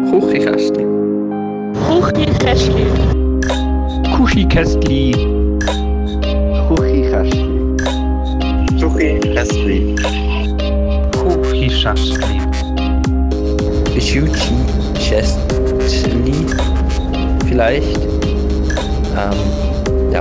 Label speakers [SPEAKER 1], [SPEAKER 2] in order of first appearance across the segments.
[SPEAKER 1] Küchenkästli.
[SPEAKER 2] Küchenkästli.
[SPEAKER 1] Küchenkästli.
[SPEAKER 3] Küchenkästli.
[SPEAKER 1] Küchenkästli.
[SPEAKER 3] Küchenkästli. Vielleicht. Ja.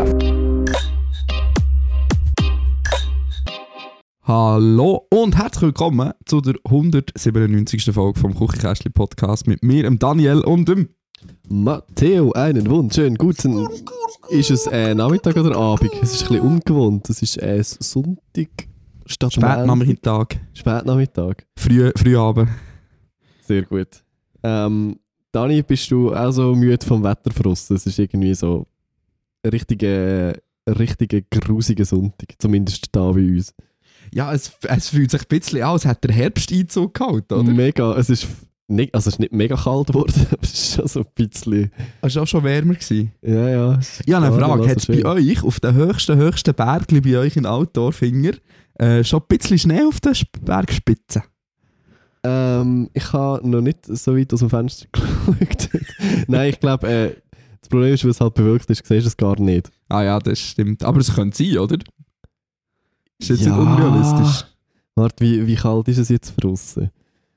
[SPEAKER 4] Hallo und herzlich willkommen zu der 197. Folge vom Küchenkästli Podcast mit mir, dem Daniel und dem
[SPEAKER 5] Matteo. Einen wunderschönen guten. Ist es Nachmittag oder Abend? Es ist ein bisschen ungewohnt. Es ist Sonntag statt
[SPEAKER 4] Spätnachmittag.
[SPEAKER 5] Spätnachmittag.
[SPEAKER 4] Frühabend.
[SPEAKER 5] Sehr gut. Dani, bist du auch so müde vom Wetterfrost? Es ist irgendwie so ein richtiger grusiger Sonntag. Zumindest da bei uns.
[SPEAKER 4] Ja, es fühlt sich ein bisschen an, als hätte der Herbst Einzug gehalten, oder?
[SPEAKER 5] Mega. Es ist nicht mega kalt geworden, aber es ist schon so ein bisschen...
[SPEAKER 4] Es war auch schon wärmer gewesen.
[SPEAKER 5] Ja.
[SPEAKER 4] Ich habe eine Frage. Hat es
[SPEAKER 5] schön.
[SPEAKER 4] bei euch, auf den höchsten Bergli bei euch in Altdorfinger, schon ein bisschen Schnee auf den Bergspitzen?
[SPEAKER 5] Ich habe noch nicht so weit aus dem Fenster geschaut. Nein, ich glaube, das Problem ist, weil es halt bewölkt ist, siehst du es gar nicht.
[SPEAKER 4] Ah ja, das stimmt. Aber es könnte sein, oder? Ist jetzt
[SPEAKER 5] Ja.
[SPEAKER 4] nicht unrealistisch.
[SPEAKER 5] Warte, wie kalt ist es jetzt draussen?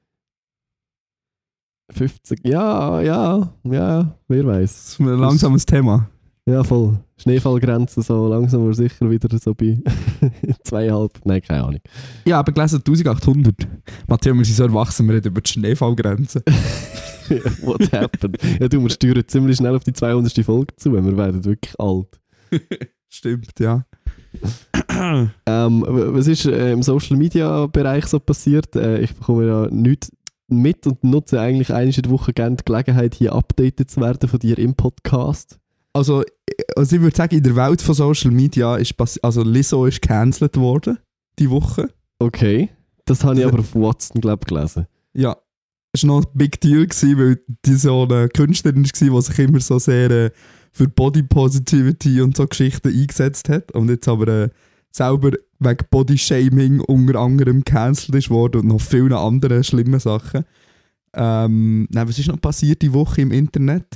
[SPEAKER 5] 50? Ja, wer weiß.
[SPEAKER 4] Das ist ein langsames Thema.
[SPEAKER 5] Ja, voll. Schneefallgrenze so langsam aber sicher wieder so bei 2,5. Nein, keine Ahnung.
[SPEAKER 4] Ich habe gelesen 1800. Matthias, wir sind so erwachsen, wir reden über die Schneefallgrenze.
[SPEAKER 5] What happened? Ja, du, wir steuern ziemlich schnell auf die 200. Folge zu, wir werden wirklich alt.
[SPEAKER 4] Stimmt, ja.
[SPEAKER 5] Was ist im Social Media Bereich so passiert? Ich bekomme ja nichts mit und nutze eigentlich einmal in der Woche gerne die Gelegenheit, hier updated zu werden von dir im Podcast.
[SPEAKER 4] Also ich würde sagen, in der Welt von Social Media ist Lizzo ist gecancelt worden, die Woche.
[SPEAKER 5] Okay. Das habe ich aber auf Watson, glaube ich, gelesen.
[SPEAKER 4] Ja. Es war noch ein Big Deal, weil die so eine Künstlerin war, die sich immer so sehr für Body Positivity und so Geschichten eingesetzt hat und jetzt aber selber wegen Body Shaming unter anderem gecancelt ist worden und noch vielen anderen schlimmen Sachen. Was ist noch passiert die Woche im Internet?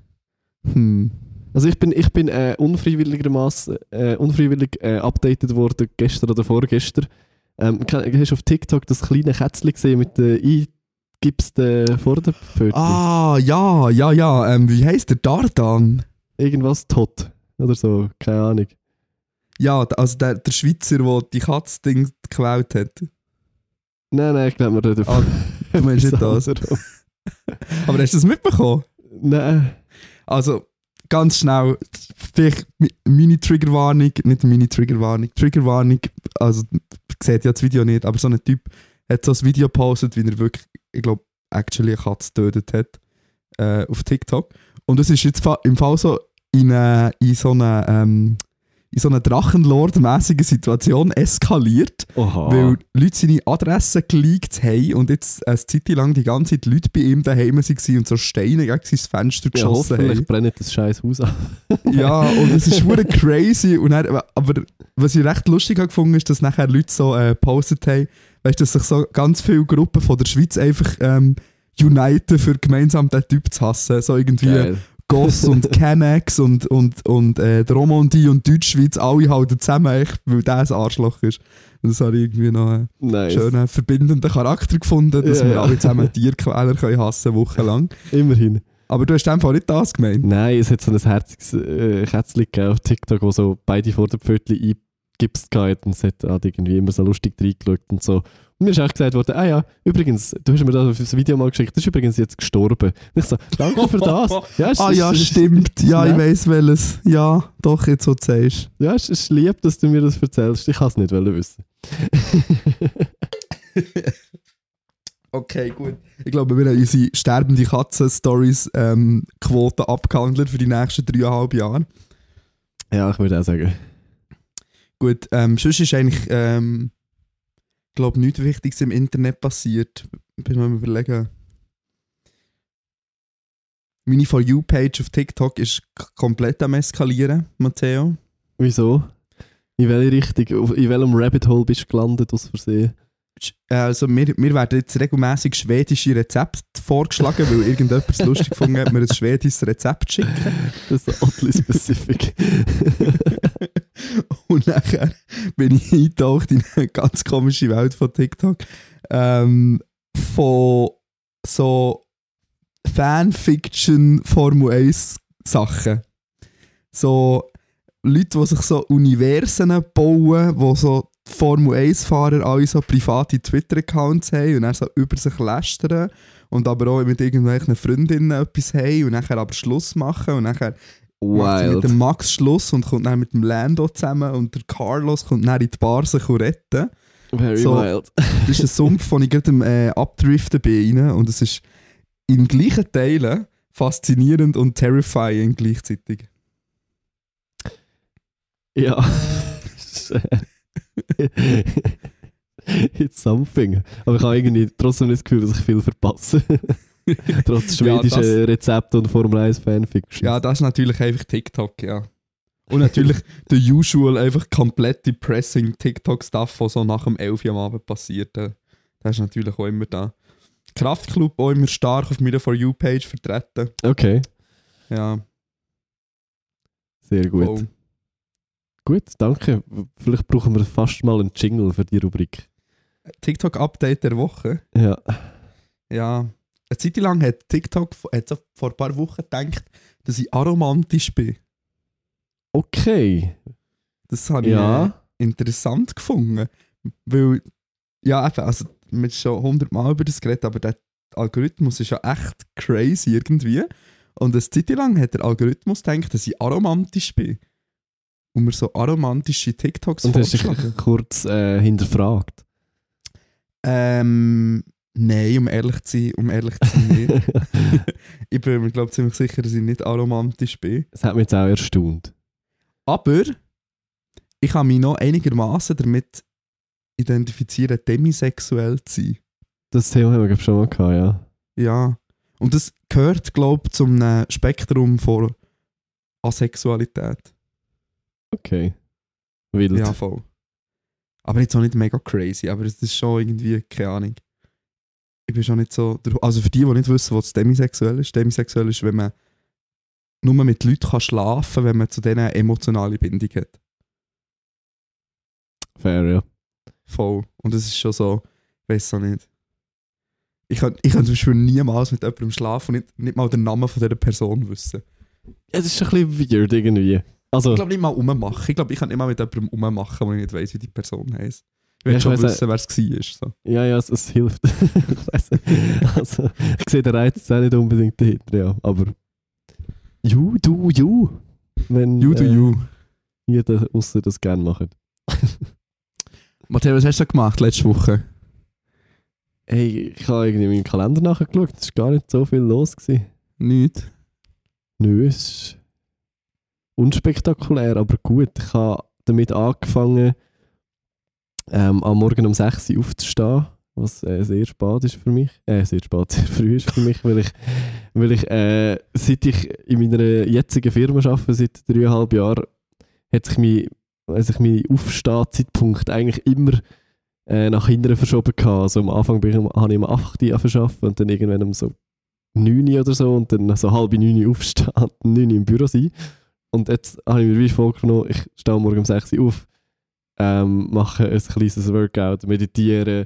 [SPEAKER 5] Also ich bin unfreiwillig updated worden, gestern oder vorgestern. Hast du auf TikTok das kleine Kätzchen gesehen mit den eingipsten Vorderpfötchen?
[SPEAKER 4] Ah, ja. Wie heisst der? Dardan?
[SPEAKER 5] Irgendwas tot oder so, keine Ahnung.
[SPEAKER 4] Ja, also der Schweizer, der die Katz-Ding geklaut hat.
[SPEAKER 5] Nein, ich glaube, wir reden
[SPEAKER 4] Ah, du meinst nicht das? Aber hast du das mitbekommen?
[SPEAKER 5] Nein.
[SPEAKER 4] Also, ganz schnell, vielleicht Triggerwarnung, also, sieht ja das Video nicht, aber so ein Typ hat so ein Video gepostet, wie er wirklich, ich glaube, actually eine Katze getötet hat, auf TikTok. Und es ist jetzt im Fall so in so einer Drachenlord-mäßige Situation eskaliert,
[SPEAKER 5] Oha.
[SPEAKER 4] weil Leute seine Adresse geleakt haben und jetzt eine Zeit lang die ganze Zeit Leute bei ihm daheim waren und so Steine gegen sein Fenster
[SPEAKER 5] Ja,
[SPEAKER 4] geschossen
[SPEAKER 5] hoffentlich
[SPEAKER 4] haben.
[SPEAKER 5] brennt das scheiß Haus ab.
[SPEAKER 4] Ja, und es ist wirklich crazy. Und dann, aber was ich recht lustig habe gefunden, ist, dass nachher Leute so gepostet haben, weißt, dass sich so ganz viele Gruppen von der Schweiz einfach uniten, für gemeinsam den Typ zu hassen. So irgendwie
[SPEAKER 5] Geil.
[SPEAKER 4] Goss und Kennex und Romandie und Deutschschweiz, alle halten zusammen, echt, weil der ein Arschloch ist. Und das habe ich irgendwie noch einen
[SPEAKER 5] Nice.
[SPEAKER 4] schönen, verbindenden Charakter gefunden, dass wir alle zusammen Tierquäler können hassen wochenlang.
[SPEAKER 5] Immerhin.
[SPEAKER 4] Aber du hast in dem Fall nicht das gemeint.
[SPEAKER 5] Nein, es hat so ein herziges Kätzchen gegeben auf TikTok, wo so beide Vorderpfötchen eingipst gehabt und es hat halt irgendwie immer so lustig reingeschaut und so. Und mir ist auch gesagt worden, ja, übrigens, du hast mir das Video mal geschickt, das ist übrigens jetzt gestorben. Und ich so, danke für das. Ja,
[SPEAKER 4] Stimmt. Ja, ich weiss welches. Ja, doch, jetzt so sagst.
[SPEAKER 5] Ja, es ist lieb, dass du mir das erzählst. Ich kann es nicht wissen.
[SPEAKER 4] Okay, gut. Ich glaube, wir haben unsere sterbende Katzen-Stories-Quote abgehandelt für die nächsten 3,5 Jahre.
[SPEAKER 5] Ja, ich würde auch sagen.
[SPEAKER 4] Gut, sonst ist eigentlich, ich glaube, nichts Wichtiges im Internet passiert. Ich bin mal am überlegen. Meine For You-Page auf TikTok ist komplett am Eskalieren, Matteo.
[SPEAKER 5] Wieso? In welche Richtung? In welchem Rabbit Hole bist du gelandet aus Versehen?
[SPEAKER 4] Also mir werden jetzt regelmäßig schwedische Rezepte vorgeschlagen, weil irgendjemand es lustig gefunden hat, mir ein schwedisches Rezept zu schicken.
[SPEAKER 5] Das ist oddly specific.
[SPEAKER 4] Und nachher bin ich eingetaucht in eine ganz komische Welt von TikTok. Von so Fanfiction Formel 1 Sachen. So Leute, die sich so Universen bauen, wo so Formel 1-Fahrer alle so private Twitter-Accounts haben und dann so über sich lästern und aber auch mit irgendwelchen Freundinnen etwas haben und nachher aber Schluss machen und nachher macht sie mit dem Max Schluss und kommt dann mit dem Lando zusammen und der Carlos kommt dann in die Bar sich retten.
[SPEAKER 5] Very
[SPEAKER 4] so,
[SPEAKER 5] wild.
[SPEAKER 4] Das ist ein Sumpf, wo ich gerade am Abdriften bin rein, und es ist in gleichen Teilen faszinierend und terrifying gleichzeitig.
[SPEAKER 5] Ja. It's something. Aber ich habe irgendwie trotzdem nicht das Gefühl, dass ich viel verpasse. Trotz schwedischen Rezepte und Formel 1 Fanfiction.
[SPEAKER 4] Ja, das ist natürlich einfach TikTok, ja. Und natürlich der usual, einfach komplett depressing TikTok-Stuff, was so nach dem 11 Uhr am Abend passiert. Das ist natürlich auch immer da. Kraftclub auch immer stark auf meiner For You-Page vertreten.
[SPEAKER 5] Okay.
[SPEAKER 4] Ja.
[SPEAKER 5] Sehr gut.
[SPEAKER 4] Oh.
[SPEAKER 5] Gut, danke. Vielleicht brauchen wir fast mal einen Jingle für die Rubrik.
[SPEAKER 4] TikTok-Update der Woche.
[SPEAKER 5] Ja.
[SPEAKER 4] Ja. Eine Zeit lang hat TikTok so vor ein paar Wochen gedacht, dass ich aromantisch bin.
[SPEAKER 5] Okay.
[SPEAKER 4] Das habe ich interessant gefunden. Weil, ja, eben, also, wir haben schon 100 Mal über das geredet, aber der Algorithmus ist ja echt crazy irgendwie. Und eine Zeit lang hat der Algorithmus gedacht, dass ich aromantisch bin. Und mir so aromantische TikToks
[SPEAKER 5] vorgeschlagen. Und hast dich kurz hinterfragt?
[SPEAKER 4] Nein, um ehrlich zu sein nicht. Ich bin mir, glaube ich, ziemlich sicher, dass ich nicht aromantisch bin.
[SPEAKER 5] Das hat mich jetzt auch erstaunt.
[SPEAKER 4] Aber ich kann mich noch einigermaßen damit identifizieren, demisexuell zu sein.
[SPEAKER 5] Das Thema haben wir schon mal gehabt, ja.
[SPEAKER 4] Ja. Und das gehört, glaube ich, zum Spektrum von Asexualität.
[SPEAKER 5] Okay. Wild.
[SPEAKER 4] Ja, voll. Aber jetzt auch nicht mega crazy, aber es ist schon irgendwie, keine Ahnung. Ich bin schon nicht so... Also für die nicht wissen, was demisexuell ist. Demisexuell ist, wenn man nur mit Leuten schlafen kann, wenn man zu denen eine emotionale Bindung hat.
[SPEAKER 5] Fair, ja.
[SPEAKER 4] Voll. Und das ist schon so... Ich weiß auch nicht. Ich kann zum Beispiel niemals mit jemandem schlafen und nicht mal den Namen von dieser Person wissen.
[SPEAKER 5] Es ist ein bisschen weird irgendwie. Also,
[SPEAKER 4] ich glaube nicht mal rummachen. Ich glaube, ich kann nicht mal mit jemandem rummachen, wo ich nicht weiss, wie die Person heisst. Ich will schon wissen, wer es war. So.
[SPEAKER 5] Ja, es hilft. Ich weiss nicht. Also, ich sehe den Reiz jetzt auch nicht unbedingt dahinter, ja. Aber you do you. Wenn
[SPEAKER 4] you do you.
[SPEAKER 5] Jeder ausser das gerne macht.
[SPEAKER 4] Matteo, was hast du gemacht letzte Woche?
[SPEAKER 5] Hey, ich habe irgendwie meinen Kalender nachgeschaut. Es war gar nicht so viel los.
[SPEAKER 4] Nichts?
[SPEAKER 5] Nö, es ist unspektakulär, aber gut. Ich habe damit angefangen, am Morgen um 6 Uhr aufzustehen, was sehr spät ist für mich. Sehr früh ist für mich, weil ich seit ich in meiner jetzigen Firma arbeite, seit 3,5 Jahren, hat sich mein Aufstehzeitpunkt eigentlich immer nach hinten verschoben gehabt. Also am Anfang habe ich um 8 Uhr arbeiten und dann irgendwann um so 9 Uhr oder so und dann so 8:30 Uhr aufstehen und 9 Uhr im Büro sein. Und jetzt habe ich mir wie vorgenommen, ich stehe morgen um 6 Uhr auf, mache ein kleines Workout, meditiere,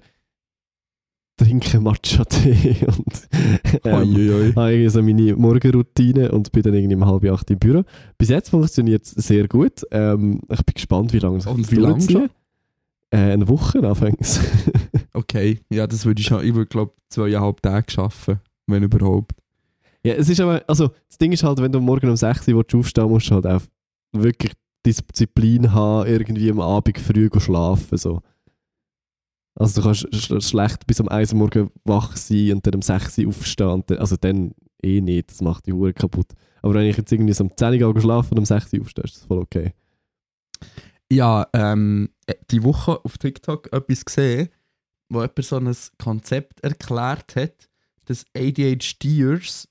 [SPEAKER 5] trinke Matcha-Tee und habe irgendwie so meine Morgenroutine und bin dann irgendwie um 7:30 im Büro. Bis jetzt funktioniert es sehr gut. Ich bin gespannt, wie lange es
[SPEAKER 4] und wie lange schon?
[SPEAKER 5] Eine Woche anfängt.
[SPEAKER 4] Okay, ja, das würde ich schon. Ich würde, glaube ich, 2,5 Tage arbeiten, wenn überhaupt.
[SPEAKER 5] Ja, es ist aber, also das Ding ist halt, wenn du morgen um 6 Uhr aufstehen musst, du halt auch wirklich Disziplin haben, irgendwie am Abend früh schlafen. So. Also du kannst schlecht bis um 1 Uhr morgen wach sein und dann um 6 Uhr aufstehen. Und dann, also dann nicht, das macht die Uhr kaputt. Aber wenn ich jetzt irgendwie so um 10 Uhr schlafe und um 6 Uhr aufstehe, ist das voll okay.
[SPEAKER 4] Ja, die Woche auf TikTok etwas gesehen, wo jemand so ein Konzept erklärt hat, dass ADHDers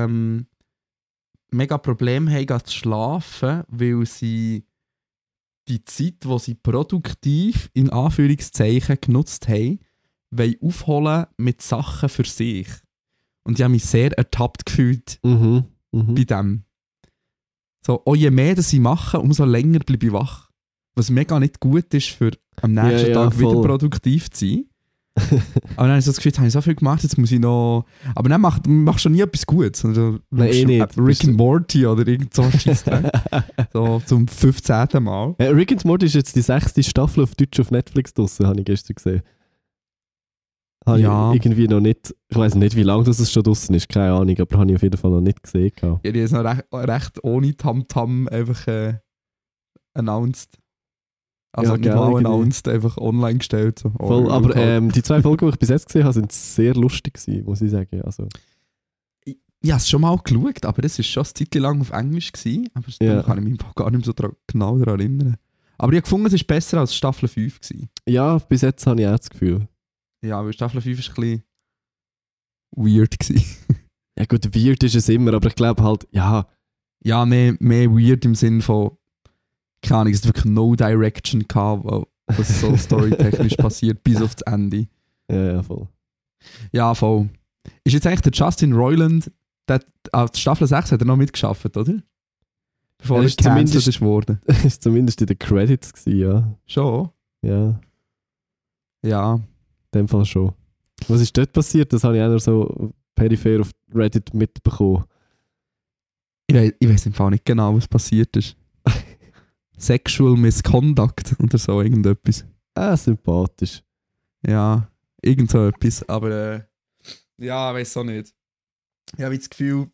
[SPEAKER 4] mega Probleme haben, zu schlafen, weil sie die Zeit, die sie produktiv in Anführungszeichen genutzt haben, aufholen mit Sachen für sich. Und ich habe mich sehr ertappt gefühlt
[SPEAKER 5] Mhm.
[SPEAKER 4] bei dem. So, je mehr das ich mache, umso länger bleibe ich wach. Was mega nicht gut ist, für am nächsten
[SPEAKER 5] Ja,
[SPEAKER 4] Tag wieder
[SPEAKER 5] voll.
[SPEAKER 4] produktiv zu sein. Aber dann habe ich so das Gefühl, jetzt habe ich so viel gemacht, jetzt muss ich noch... Aber dann machst du schon nie etwas Gutes. Also,
[SPEAKER 5] Nein,
[SPEAKER 4] schaust
[SPEAKER 5] nicht.
[SPEAKER 4] Rick and Morty oder irgend so Scheissdreck. So zum 15. Mal.
[SPEAKER 5] Rick and Morty ist jetzt die 6. Staffel auf Deutsch auf Netflix draussen, habe ich gestern gesehen. Habe
[SPEAKER 4] Ja.
[SPEAKER 5] ich irgendwie noch nicht... Ich weiß nicht, wie lange das schon draussen ist, keine Ahnung, aber habe ich auf jeden Fall noch nicht gesehen. gehabt.
[SPEAKER 4] Ja, die ist noch recht ohne Tamtam einfach announced. Also
[SPEAKER 5] Ja,
[SPEAKER 4] nicht
[SPEAKER 5] gell,
[SPEAKER 4] mal
[SPEAKER 5] irgendwie.
[SPEAKER 4] announced, einfach online gestellt. So.
[SPEAKER 5] Voll,
[SPEAKER 4] Oh,
[SPEAKER 5] aber
[SPEAKER 4] halt.
[SPEAKER 5] die 2 Folgen, die ich bis jetzt gesehen habe, sind sehr lustig gewesen, muss ich sagen. Also,
[SPEAKER 4] Ich habe es schon mal geschaut, aber es war schon eine Zeit lang auf Englisch. Aber
[SPEAKER 5] Ja.
[SPEAKER 4] da kann ich mich gar nicht mehr so genau daran erinnern. Aber ich habe gefunden, es war besser als Staffel 5 gewesen.
[SPEAKER 5] ja, bis jetzt habe ich auch das Gefühl.
[SPEAKER 4] Ja, weil Staffel 5 war ein bisschen weird gewesen.
[SPEAKER 5] Ja gut, weird ist es immer, aber ich glaube halt, ja,
[SPEAKER 4] Ja, mehr weird im Sinn von, keine Ahnung, es hat wirklich no direction gehabt, was so storytechnisch passiert, bis auf das Ende.
[SPEAKER 5] ja, voll.
[SPEAKER 4] Ja, voll. Ist jetzt eigentlich der Justin Roiland, die Staffel 6 hat er noch mitgeschafft, oder? Bevor
[SPEAKER 5] Er
[SPEAKER 4] er
[SPEAKER 5] ist
[SPEAKER 4] gecancelt
[SPEAKER 5] zumindest-
[SPEAKER 4] ist worden.
[SPEAKER 5] Ist zumindest in den Credits gewesen, ja.
[SPEAKER 4] Schon?
[SPEAKER 5] Ja,
[SPEAKER 4] Ja.
[SPEAKER 5] in dem Fall schon. Was ist dort passiert? Das habe ich auch noch so peripher auf Reddit mitbekommen.
[SPEAKER 4] Ich weiß im Fall nicht genau, was passiert ist. Sexual Misconduct oder so, irgendetwas.
[SPEAKER 5] Sympathisch.
[SPEAKER 4] Ja, irgend so etwas. Aber ja, ich weiß auch nicht. Ich habe das Gefühl,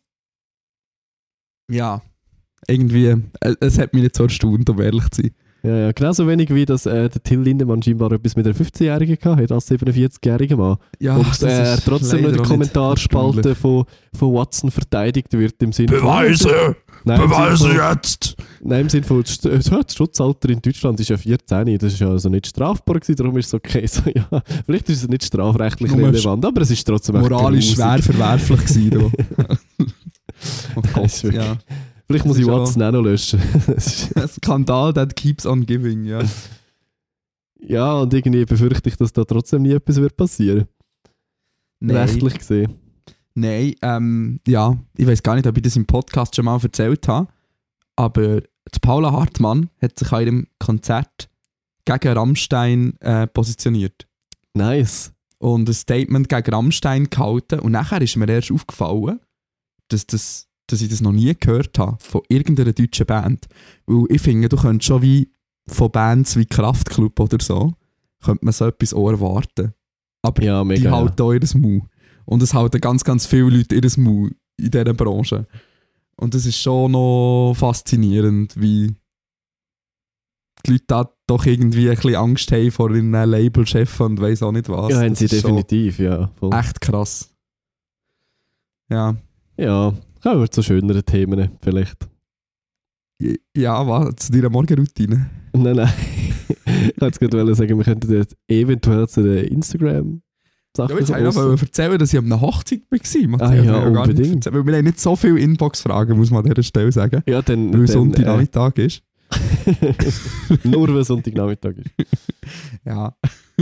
[SPEAKER 4] ja, irgendwie, es hat mich nicht so erstaunt, um ehrlich zu sein.
[SPEAKER 5] Ja, genauso wenig wie dass der Till Lindemann scheinbar etwas mit einer 15-Jährigen hatte, als 47-jähriger Mann.
[SPEAKER 4] Ja,
[SPEAKER 5] Und
[SPEAKER 4] das
[SPEAKER 5] er
[SPEAKER 4] ist
[SPEAKER 5] trotzdem noch in
[SPEAKER 4] leider
[SPEAKER 5] der
[SPEAKER 4] auch nicht
[SPEAKER 5] Kommentarspalte
[SPEAKER 4] erstaunlich.
[SPEAKER 5] von Watson verteidigt wird im Sinne
[SPEAKER 3] Beweise!
[SPEAKER 5] Nein,
[SPEAKER 3] Beweise jetzt!
[SPEAKER 5] Nein, im Sinne von, das Schutzalter in Deutschland ist ja 14, das ist ja also nicht strafbar gewesen, darum ist es okay. So, ja, vielleicht ist es nicht strafrechtlich
[SPEAKER 4] Nur
[SPEAKER 5] relevant, aber es ist trotzdem echt
[SPEAKER 4] Moralisch schwer
[SPEAKER 5] grusig.
[SPEAKER 4] verwerflich gewesen. Oh
[SPEAKER 5] Das
[SPEAKER 4] Gott,
[SPEAKER 5] ist wirklich-
[SPEAKER 4] ja.
[SPEAKER 5] Vielleicht muss
[SPEAKER 4] Das
[SPEAKER 5] ich
[SPEAKER 4] ist
[SPEAKER 5] Watson auch noch löschen. Das ist-
[SPEAKER 4] Ein Skandal that keeps on giving, ja.
[SPEAKER 5] ja, und irgendwie befürchte ich, dass da trotzdem nie etwas wird passieren. Rechtlich gesehen.
[SPEAKER 4] Nein, ja, ich weiß gar nicht, ob ich das im Podcast schon mal erzählt habe, aber die Paula Hartmann hat sich an ihrem Konzert gegen Rammstein positioniert
[SPEAKER 5] Nice.
[SPEAKER 4] und ein Statement gegen Rammstein gehalten und nachher ist mir erst aufgefallen, dass ich das noch nie gehört habe von irgendeiner deutschen Band. Weil ich finde, du könntest schon wie von Bands wie Kraftklub oder so, könnte man so etwas auch erwarten. Aber
[SPEAKER 5] Ja,
[SPEAKER 4] die
[SPEAKER 5] mega. Ja.
[SPEAKER 4] halten auch ihr Mau. Und es halten ganz, ganz viele Leute ihr Mau in dieser Branche. Und das ist schon noch faszinierend, wie die Leute da doch irgendwie ein bisschen Angst haben vor ihren Labelchef und weiss auch nicht was.
[SPEAKER 5] Ja, haben
[SPEAKER 4] Das
[SPEAKER 5] sie
[SPEAKER 4] ist schon
[SPEAKER 5] definitiv, ja. Voll.
[SPEAKER 4] echt krass. Ja.
[SPEAKER 5] Ja, kommen wir zu schöneren Themen vielleicht.
[SPEAKER 4] Ja, was? Zu deiner Morgenroutine?
[SPEAKER 5] Nein. Ich wollte jetzt gerade sagen, wir könnten jetzt eventuell zu den Instagram-Sachen
[SPEAKER 4] Ja, jetzt wollte ich noch erzählen, dass ich an einer Hochzeit war. Matthias.
[SPEAKER 5] Ah, ja,
[SPEAKER 4] Ich habe gar nicht
[SPEAKER 5] unbedingt.
[SPEAKER 4] erzählt, weil wir haben nicht so viele Inbox-Fragen, muss man an dieser Stelle sagen.
[SPEAKER 5] Ja, dann...
[SPEAKER 4] Weil
[SPEAKER 5] dann,
[SPEAKER 4] Sonntagnachmittag ist.
[SPEAKER 5] Nur wenn Sonntagnachmittag ist.
[SPEAKER 4] Ja.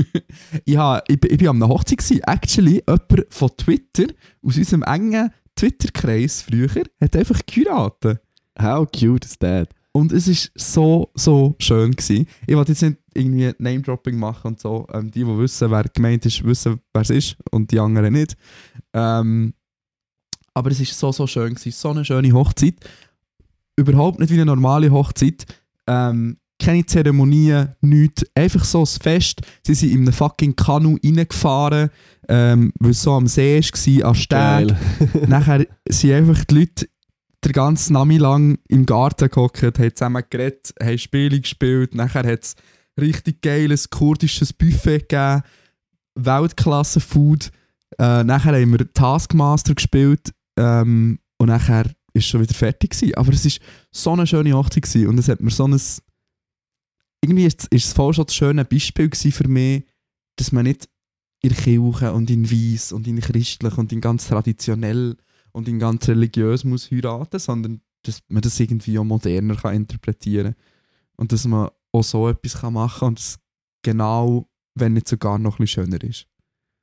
[SPEAKER 4] ich bin an einer Hochzeit gewesen. Actually, jemand von Twitter, aus unserem engen Twitter-Kreis früher, hat einfach geheiratet.
[SPEAKER 5] How cute is that?
[SPEAKER 4] Und es war so schön gewesen. Ich wollte jetzt nicht irgendwie Name-Dropping machen und so. Die wissen, wer gemeint ist, wissen, wer es ist und die anderen nicht. Aber es war so schön gewesen. So eine schöne Hochzeit. Überhaupt nicht wie eine normale Hochzeit. Keine Zeremonien, nichts. Einfach so ein Fest. Sie sind in einem fucking Kanu reingefahren, weil es so am See war, an Steg. Nachher sind einfach die Leute den ganzen Nami lang im Garten gehockt, haben zusammen geredet, haben Spiele gespielt. Nachher hat es richtig geiles kurdisches Buffet gegeben. Weltklasse-Food. Nachher haben wir Taskmaster gespielt. Und nachher war es schon wieder fertig gewesen. Aber es war so eine schöne Hochzeit gewesen. Und es hat mir so ein... Irgendwie ist es voll schon das schöne Beispiel gewesen für mich, dass man nicht in Kirche und in Weiss und in christlich und in ganz traditionell und in ganz religiös muss heiraten, sondern dass man das irgendwie auch moderner kann interpretieren kann. Und dass man auch so etwas machen kann und es genau, wenn nicht sogar noch ein bisschen schöner ist.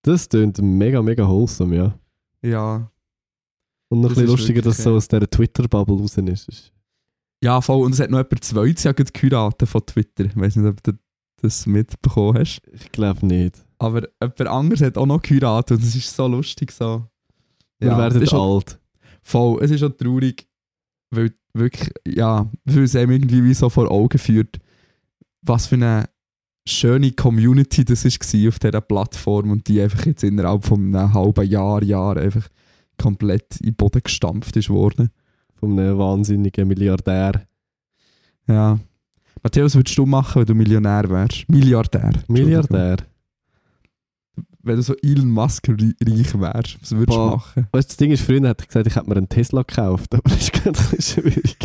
[SPEAKER 5] Das klingt mega, mega wholesome, ja.
[SPEAKER 4] Ja.
[SPEAKER 5] Und noch ein
[SPEAKER 4] Das
[SPEAKER 5] bisschen
[SPEAKER 4] ist
[SPEAKER 5] lustiger, dass
[SPEAKER 4] wirklich,
[SPEAKER 5] so aus dieser Twitter-Bubble raus ist.
[SPEAKER 4] Ja, voll. Und es hat noch jemand zweites Jahr geheiratet von Twitter. Ich weiß nicht, ob du das mitbekommen hast.
[SPEAKER 5] Ich glaube nicht.
[SPEAKER 4] Aber jemand anderes hat auch noch geheiratet und es ist so lustig so.
[SPEAKER 5] Wir werden
[SPEAKER 4] es ist auch-
[SPEAKER 5] alt.
[SPEAKER 4] Voll, es ist auch traurig, weil wirklich, ja, weil es einem irgendwie wie so vor Augen führt, was für eine schöne Community das war auf dieser Plattform und die einfach jetzt innerhalb von einem halben Jahr einfach komplett in den Boden gestampft ist worden.
[SPEAKER 5] Von einem wahnsinnigen Milliardär.
[SPEAKER 4] Ja. Matthäus, was würdest du machen, wenn du Millionär wärst? Milliardär. Entschuldigung.
[SPEAKER 5] Milliardär.
[SPEAKER 4] Wenn du so Elon Musk reich wärst, was würdest du
[SPEAKER 5] Boah.
[SPEAKER 4] machen?
[SPEAKER 5] Weißt du, das Ding ist, früher hätte ich gesagt, ich hätte mir einen Tesla gekauft, aber das ist gerade ein bisschen schwierig.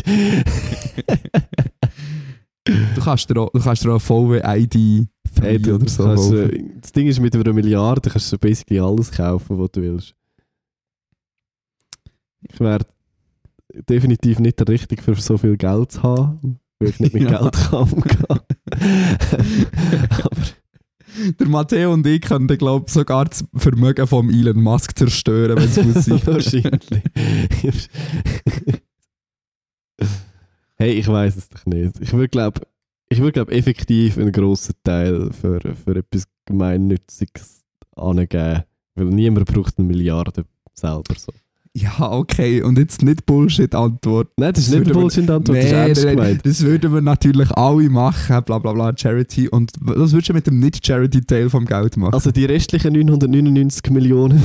[SPEAKER 4] Du kannst dir auch eine VW-ID
[SPEAKER 5] Hey, du,
[SPEAKER 4] oder so
[SPEAKER 5] kannst,
[SPEAKER 4] kaufen.
[SPEAKER 5] das Ding ist, mit einer Milliarde kannst du basically alles kaufen, was du willst. Ich wäre definitiv nicht der Richtige für so viel Geld zu haben, weil ich nicht mit
[SPEAKER 4] Ja.
[SPEAKER 5] Geld kann umgehen. Aber
[SPEAKER 4] Der Matteo und ich können, glaube ich, sogar das Vermögen von Elon Musk zerstören, wenn es muss sein.
[SPEAKER 5] wahrscheinlich. Hey, ich weiß es doch nicht. Ich würde glaube effektiv einen grossen Teil für etwas Gemeinnütziges angeben. Weil niemand braucht eine Milliarde selber so.
[SPEAKER 4] Ja, okay. Und jetzt nicht Bullshit-Antwort.
[SPEAKER 5] Nein, das ist nicht eine
[SPEAKER 4] würden wir-
[SPEAKER 5] Bullshit-Antwort, das ist ernst gemeint.
[SPEAKER 4] das würden wir natürlich alle machen, bla bla bla, Charity. Und was würdest du mit dem Nicht-Charity-Teil vom Geld machen?
[SPEAKER 5] Also die restlichen 999 Millionen.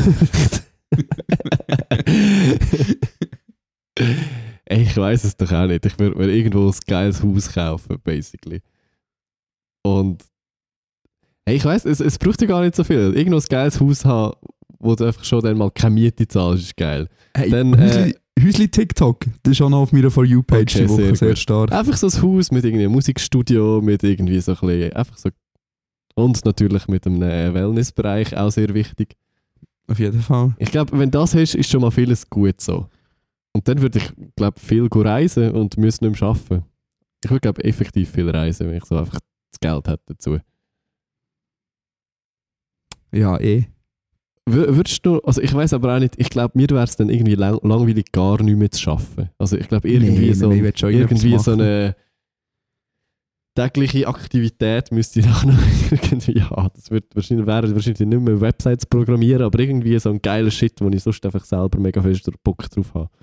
[SPEAKER 5] Ey, ich weiß es doch auch nicht. Ich würde mir irgendwo ein geiles Haus kaufen, basically. Und hey, ich weiß, es braucht ja gar nicht so viel. Irgendwo ein geiles Haus haben, wo du einfach schon dann mal keine Miete zahlst, ist geil.
[SPEAKER 4] Hey,
[SPEAKER 5] dann,
[SPEAKER 4] Häusli TikTok, das ist auch noch auf meiner For You-Page
[SPEAKER 5] Okay,
[SPEAKER 4] die Woche
[SPEAKER 5] sehr
[SPEAKER 4] sehr
[SPEAKER 5] gut.
[SPEAKER 4] stark.
[SPEAKER 5] Einfach so ein Haus mit irgendwie einem Musikstudio, mit irgendwie so ein bisschen, einfach so. Und natürlich mit einem Wellnessbereich, auch sehr wichtig.
[SPEAKER 4] Auf jeden Fall.
[SPEAKER 5] Ich glaube, wenn das hast, ist schon mal vieles gut so. Und dann würde ich, glaube viel reisen und müsste nicht mehr arbeiten. Ich würde, glaube effektiv viel reisen, wenn ich so einfach das Geld hätte dazu.
[SPEAKER 4] Ja, eh.
[SPEAKER 5] Würdest du, also ich weiß aber auch nicht, ich glaube, mir wäre es dann irgendwie langweilig, gar nicht mehr zu arbeiten. Also ich glaube, irgendwie,
[SPEAKER 4] Nee,
[SPEAKER 5] so,
[SPEAKER 4] nee, ich will schon
[SPEAKER 5] irgendwie
[SPEAKER 4] irgendwas
[SPEAKER 5] so
[SPEAKER 4] machen.
[SPEAKER 5] eine tägliche Aktivität müsste ich auch noch irgendwie haben. Das wäre wahrscheinlich nicht mehr Websites programmieren, aber irgendwie so ein geiler Shit, wo ich sonst einfach selber mega fest Bock drauf habe.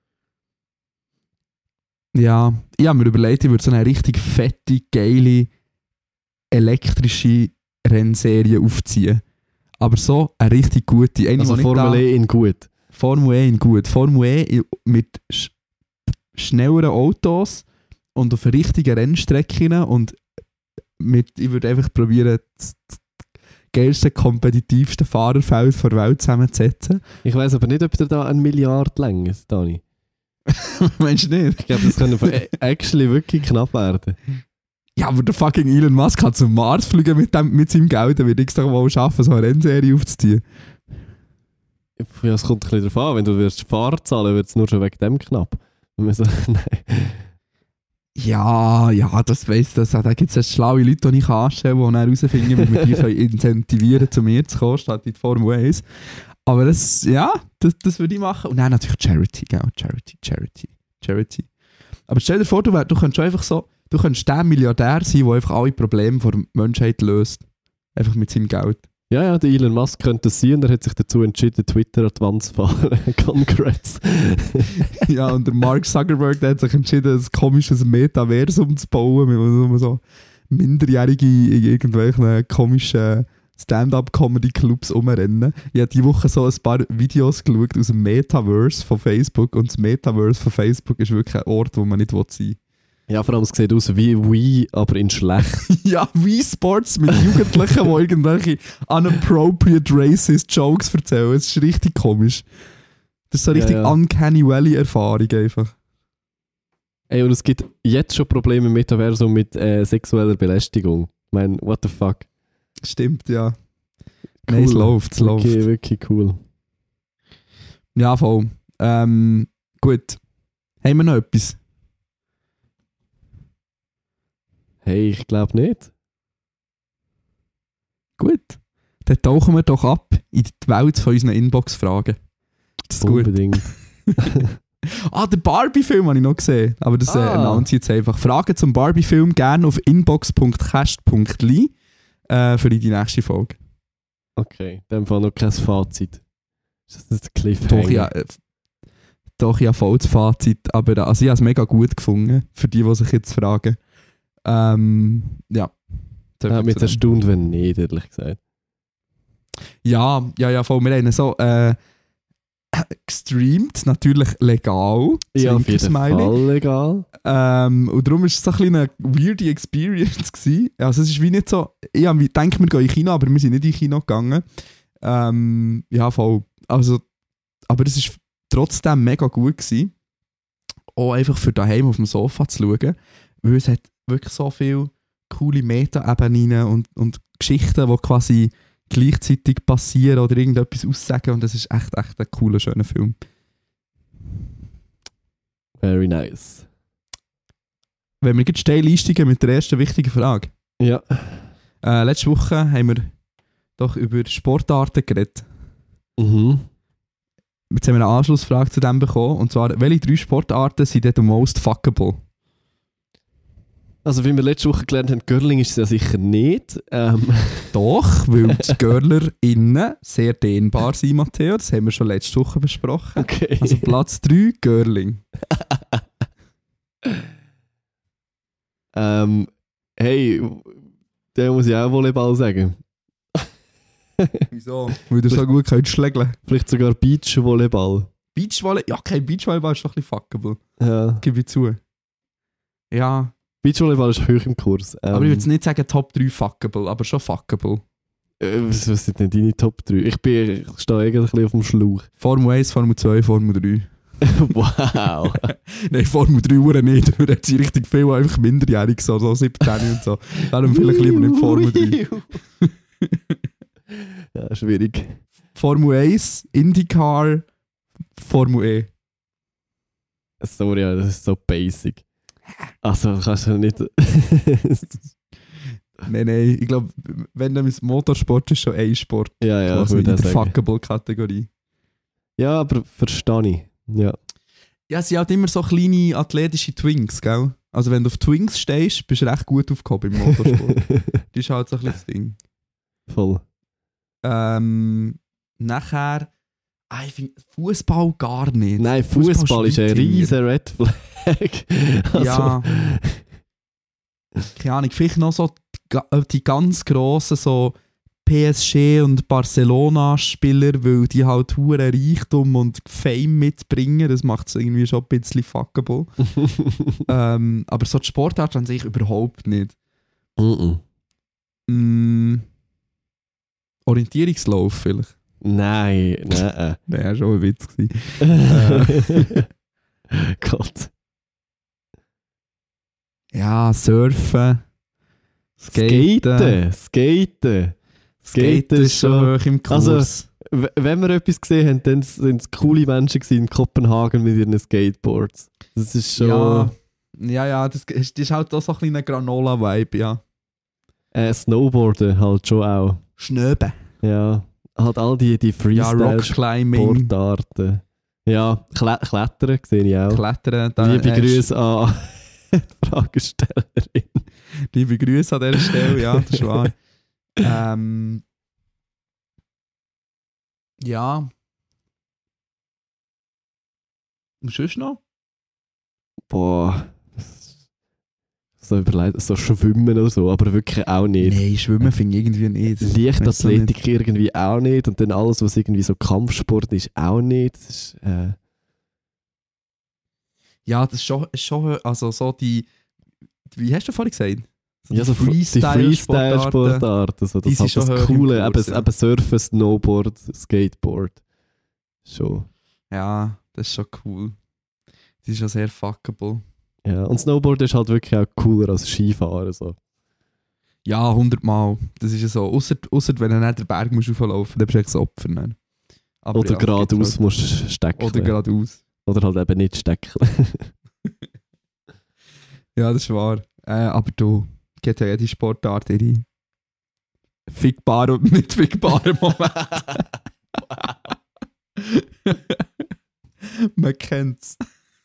[SPEAKER 4] Ja, ich habe mir überlegt, ich würde so eine richtig fette, geile, elektrische Rennserie aufziehen. Aber so eine richtig gute. Eine,
[SPEAKER 5] Also
[SPEAKER 4] die nicht
[SPEAKER 5] Formel
[SPEAKER 4] da-
[SPEAKER 5] E in gut.
[SPEAKER 4] Formel E in gut. Formel E mit schnelleren Autos und auf richtigen Rennstrecken und ich würde einfach probieren, das geilste, kompetitivste Fahrerfeld der Welt zusammenzusetzen.
[SPEAKER 5] Ich weiss aber nicht, ob der da 1 Milliarde lang ist, Dani.
[SPEAKER 4] Meinst du nicht?
[SPEAKER 5] Ich glaube, das könnte actually wirklich knapp werden.
[SPEAKER 4] Ja, aber der fucking Elon Musk kann zum Mars fliegen mit seinem Geld, dann würde ich es doch mal schaffen, so eine Rennserie aufzuziehen.
[SPEAKER 5] Ja, es kommt ein bisschen darauf an. Wenn du wirst Fahrer zahlen, wird es nur schon wegen dem knapp. Wenn man so, nein.
[SPEAKER 4] Ja, das weiss das. Da gibt es schlaue Leute, die ich anstellen kann, die dann herausfinden, wie wir die können incentivieren können, zu mir zu kommen, statt in die Formel 1. Aber das würde ich machen. Und dann natürlich Charity, gell? Charity. Aber stell dir vor, du könntest einfach so, du könntest der Milliardär sein, der einfach alle Probleme der Menschheit löst. Einfach mit seinem Geld.
[SPEAKER 5] Ja, der Elon Musk könnte das sein und er hat sich dazu entschieden, Twitter an die Wand zu fahren. Congrats.
[SPEAKER 4] Ja, und der Mark Zuckerberg, der hat sich entschieden, ein komisches Metaversum zu bauen, mit wo so Minderjährige in irgendwelchen komischen Stand-up-Comedy-Clubs rumrennen. Ich habe diese Woche so ein paar Videos geschaut aus dem Metaverse von Facebook und das Metaverse von Facebook ist wirklich ein Ort, wo man nicht sein will.
[SPEAKER 5] Ja, vor allem es sieht aus wie Wii, aber in schlecht.
[SPEAKER 4] Ja, wie Sports mit Jugendlichen, die irgendwelche unappropriate racist Jokes erzählen. Es ist richtig komisch. Das ist so richtig
[SPEAKER 5] Ja.
[SPEAKER 4] Uncanny Valley-Erfahrung einfach.
[SPEAKER 5] Ey, und es gibt jetzt schon Probleme im Metaversum mit sexueller Belästigung. Ich meine, what the fuck?
[SPEAKER 4] Stimmt, ja. Nein, es läuft.
[SPEAKER 5] Okay, wirklich cool.
[SPEAKER 4] Ja, voll. Gut. Haben wir noch etwas?
[SPEAKER 5] Hey, ich glaube nicht.
[SPEAKER 4] Gut. Dann tauchen wir doch ab in die Welt von unseren Inbox-Fragen. Das ist gut.
[SPEAKER 5] Unbedingt.
[SPEAKER 4] Den Barbie-Film habe ich noch gesehen. Aber das announce ich jetzt einfach. Fragen zum Barbie-Film gerne auf inbox.cast.li für die nächste Folge.
[SPEAKER 5] Okay, in dem Fall noch kein Fazit. Ist das ein Cliffhanger?
[SPEAKER 4] Doch, ja, voll das Fazit. Aber also ich habe es mega gut gefunden, für die sich jetzt fragen. Ja.
[SPEAKER 5] Mit der Stunde, wenn nicht, ehrlich gesagt.
[SPEAKER 4] Ja, voll. Wir haben so gestreamt, natürlich legal.
[SPEAKER 5] Ja, auf jeden Fall legal.
[SPEAKER 4] Und darum war es so ein eine weirde Experience gewesen. Also es ist wie nicht so, ich denke, wir gehen in Kino, aber wir sind nicht in Kino gegangen. Ja, voll. Also, aber es war trotzdem mega gut gewesen. Auch einfach für daheim auf dem Sofa zu schauen. Weil es hat wirklich so viele coole Meta-Ebenen und Geschichten, die quasi gleichzeitig passieren oder irgendetwas aussagen. Und das ist echt ein cooler, schöner Film.
[SPEAKER 5] Very nice.
[SPEAKER 4] Wenn wir jetzt steil einsteigen mit der ersten wichtigen Frage.
[SPEAKER 5] Ja.
[SPEAKER 4] Letzte Woche haben wir doch über Sportarten geredet.
[SPEAKER 5] Mhm.
[SPEAKER 4] Jetzt haben wir eine Anschlussfrage zu dem bekommen. Und zwar, welche 3 Sportarten sind the most fuckable?
[SPEAKER 5] Also wie wir letzte Woche gelernt haben, Curling ist es ja sicher nicht.
[SPEAKER 4] Doch, weil die GurlerInnen sehr dehnbar sind, Matteo. Das haben wir schon letzte Woche besprochen.
[SPEAKER 5] Okay.
[SPEAKER 4] Also Platz 3, Curling.
[SPEAKER 5] Hey, der muss ich auch Volleyball sagen.
[SPEAKER 4] Wieso? Weil du so gut könnt schlägeln.
[SPEAKER 5] Vielleicht sogar Beachvolleyball.
[SPEAKER 4] Beachvolleyball? Ja, kein Beachvolleyball ist doch ein bisschen fuckable.
[SPEAKER 5] Ja.
[SPEAKER 4] Gib ich zu. Ja.
[SPEAKER 5] Beachvolleyball ist hoch im Kurs.
[SPEAKER 4] Aber ich würde nicht sagen Top 3 fuckable, aber schon fuckable.
[SPEAKER 5] Was sind denn deine Top 3? Ich stehe eigentlich ein bisschen auf dem Schlauch.
[SPEAKER 4] Formel 1, Formel 2, Formel 3.
[SPEAKER 5] Wow.
[SPEAKER 4] Nein, Formel 3 Uhr nicht. Da hat sie richtig viel einfach minderjährig, so 17 und so. Darum vielleicht lieber nicht Formel 3.
[SPEAKER 5] Ja, schwierig.
[SPEAKER 4] Formel 1, IndyCar, Formel E.
[SPEAKER 5] Sorry, das ist so basic. Also kannst du nicht...
[SPEAKER 4] Nein, ich glaube, wenn dann Motorsport ist schon ein Sport.
[SPEAKER 5] Ja,
[SPEAKER 4] also in der
[SPEAKER 5] sagen.
[SPEAKER 4] Fuckable-Kategorie.
[SPEAKER 5] Ja, aber verstehe ich. Ja.
[SPEAKER 4] Ja, sie hat immer so kleine athletische Twinks, gell? Also wenn du auf Twinks stehst, bist du recht gut aufgehoben im Motorsport. Das ist halt so ein bisschen das Ding.
[SPEAKER 5] Voll.
[SPEAKER 4] Nachher... ich finde Fußball gar nicht.
[SPEAKER 5] Nein, Fußball ist ein riesen Red Flag. Also,
[SPEAKER 4] ja. Keine Ahnung, vielleicht noch so die ganz grossen so PSG und Barcelona-Spieler, weil die halt hohen Reichtum und Fame mitbringen. Das macht es irgendwie schon ein bisschen fuckable. Aber so die Sportart an sich überhaupt nicht. Orientierungslauf vielleicht.
[SPEAKER 5] Nein.
[SPEAKER 4] Der war schon ein Witz.
[SPEAKER 5] Gott.
[SPEAKER 4] Ja, Surfen.
[SPEAKER 5] Skaten
[SPEAKER 4] ist schon hoch im Kurs.
[SPEAKER 5] Also, wenn wir etwas gesehen haben, dann sind es coole Menschen in Kopenhagen mit ihren Skateboards. Das ist schon...
[SPEAKER 4] Ja, das ist halt auch so ein kleiner Granola-Vibe, ja.
[SPEAKER 5] Snowboarden halt schon auch.
[SPEAKER 4] Schnöben.
[SPEAKER 5] Ja, halt all die Freestyle-Sportarten. Ja, Klettern sehe ich auch.
[SPEAKER 4] Klettern.
[SPEAKER 5] Liebe Grüße an die Fragestellerin.
[SPEAKER 4] Liebe Grüße an dieser Stelle, ja, das ist wahr. Ja. Und sonst noch?
[SPEAKER 5] Boah. So überlegt, so Schwimmen oder so, aber wirklich auch nicht.
[SPEAKER 4] Nein, Schwimmen finde ich irgendwie nicht.
[SPEAKER 5] Leichtathletik irgendwie auch nicht. Und dann alles, was irgendwie so Kampfsport ist, auch nicht. Das ist,
[SPEAKER 4] ja, das ist schon also so die... Wie hast du vorhin gesagt? So
[SPEAKER 5] ja, so die Freestyle-Sportarten. So, das ist halt das Coole. Eben Surfen, Snowboard, Skateboard. Schon.
[SPEAKER 4] Ja, das ist schon cool. Das ist schon sehr fuckable.
[SPEAKER 5] Ja, und Snowboard ist halt wirklich auch cooler als Skifahren. So.
[SPEAKER 4] Ja, 100 Mal. Das ist ja so. Ausser wenn du nicht den Berg musst auflaufen, dann bist du echt ein Opfer. Aber
[SPEAKER 5] oder
[SPEAKER 4] ja,
[SPEAKER 5] geradeaus
[SPEAKER 4] halt.
[SPEAKER 5] Musst du stecken.
[SPEAKER 4] Oder geradeaus.
[SPEAKER 5] Oder halt eben nicht stecken.
[SPEAKER 4] Ja, das ist wahr. Aber du, geht ja jede Sportart fickbaren und nicht fickbaren Momenten. Man kennt's.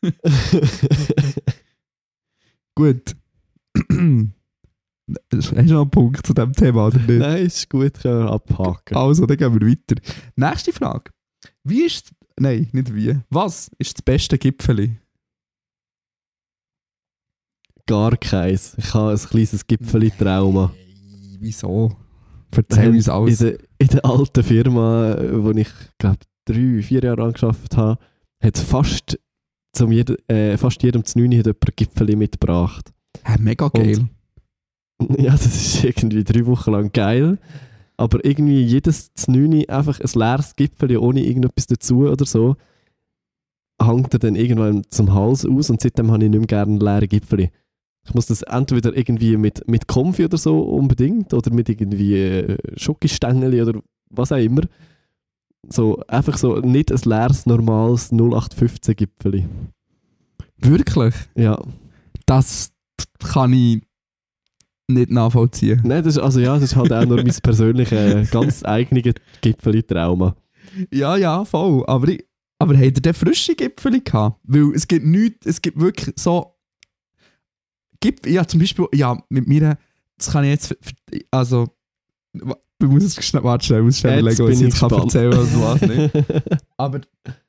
[SPEAKER 4] Gut. Hast du noch einen Punkt zu diesem Thema oder nicht?
[SPEAKER 5] Nein, ist gut, können wir abhaken.
[SPEAKER 4] Also, dann gehen wir weiter. Nächste Frage. Wie ist... Nein, nicht wie. Was ist das beste Gipfeli?
[SPEAKER 5] Gar keins. Ich habe ein kleines Gipfeli-Trauma.
[SPEAKER 4] Wieso? Erzähl uns alles.
[SPEAKER 5] In der alten Firma, wo ich glaube 3-4 Jahre lang gearbeitet habe, hat fast jedem zu 9 hat jemand Gipfeli mitgebracht.
[SPEAKER 4] Mega geil.
[SPEAKER 5] Ja, das ist irgendwie 3 Wochen lang geil. Aber irgendwie jedes zu 9 einfach ein leeres Gipfeli ohne irgendetwas dazu oder so, hängt er dann irgendwann zum Hals aus und seitdem habe ich nicht mehr gerne leere Gipfeli. Ich muss das entweder irgendwie mit Konfi oder so unbedingt oder mit irgendwie Schokostängeli oder was auch immer. So, einfach so nicht ein leeres, normales 0815 Gipfeli.
[SPEAKER 4] Wirklich?
[SPEAKER 5] Ja.
[SPEAKER 4] Das kann ich nicht nachvollziehen.
[SPEAKER 5] Nein, das ist halt auch nur mein persönliches, ganz eigenes Gipfeli-Trauma.
[SPEAKER 4] Ja, voll. Aber habt ihr denn frische Gipfeli gehabt? Weil es gibt nichts, es gibt wirklich so... Ja, zum Beispiel, ja, mit mir, das kann ich jetzt... Also, du musst es schnell überlegen, was ich jetzt kann erzählen kann, was nicht. Aber,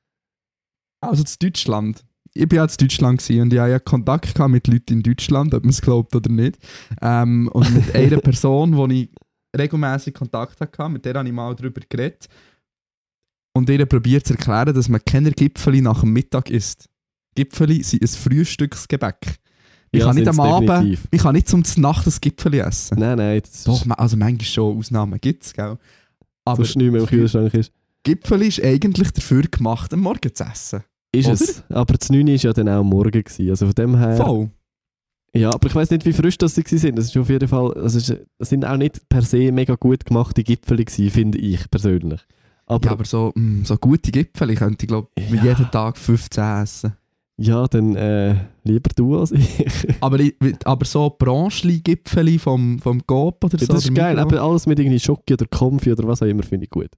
[SPEAKER 4] also zu Deutschland. Ich war ja in Deutschland und ich hatte ja Kontakt mit Leuten in Deutschland, ob man es glaubt oder nicht. Und mit einer Person, die ich regelmäßig Kontakt hatte, mit der habe ich mal darüber geredet. Und ihr probiert zu erklären, dass man keine Gipfeli nach dem Mittag isst. Gipfeli sind ein Frühstücksgebäck. Ich kann nicht am Abend, ich kann nicht zum Nacht ein Gipfeli essen.
[SPEAKER 5] Nein.
[SPEAKER 4] Doch, also manchmal schon Ausnahmen gibt es, gell? Aber
[SPEAKER 5] so nicht mehr im Kühlschrank ist.
[SPEAKER 4] Gipfeli ist eigentlich dafür gemacht, am Morgen zu essen.
[SPEAKER 5] Ist
[SPEAKER 4] oder?
[SPEAKER 5] Es. Aber das 9 war ja dann auch am Morgen gewesen. Also von dem her...
[SPEAKER 4] Voll.
[SPEAKER 5] Ja, aber ich weiss nicht, wie frisch das sie waren. Das ist auf jeden Fall... Also es sind auch nicht per se mega gut gemachte Gipfeli gewesen, finde ich persönlich.
[SPEAKER 4] Aber so gute Gipfeli könnte ich, glaube ich, jeden Tag 15 essen.
[SPEAKER 5] Ja, dann lieber du als ich.
[SPEAKER 4] aber so Branchli-Gipfeli vom Coop oder so?
[SPEAKER 5] Das ist geil, aber alles mit irgendwie Schoki oder Konfi oder was auch immer finde ich gut.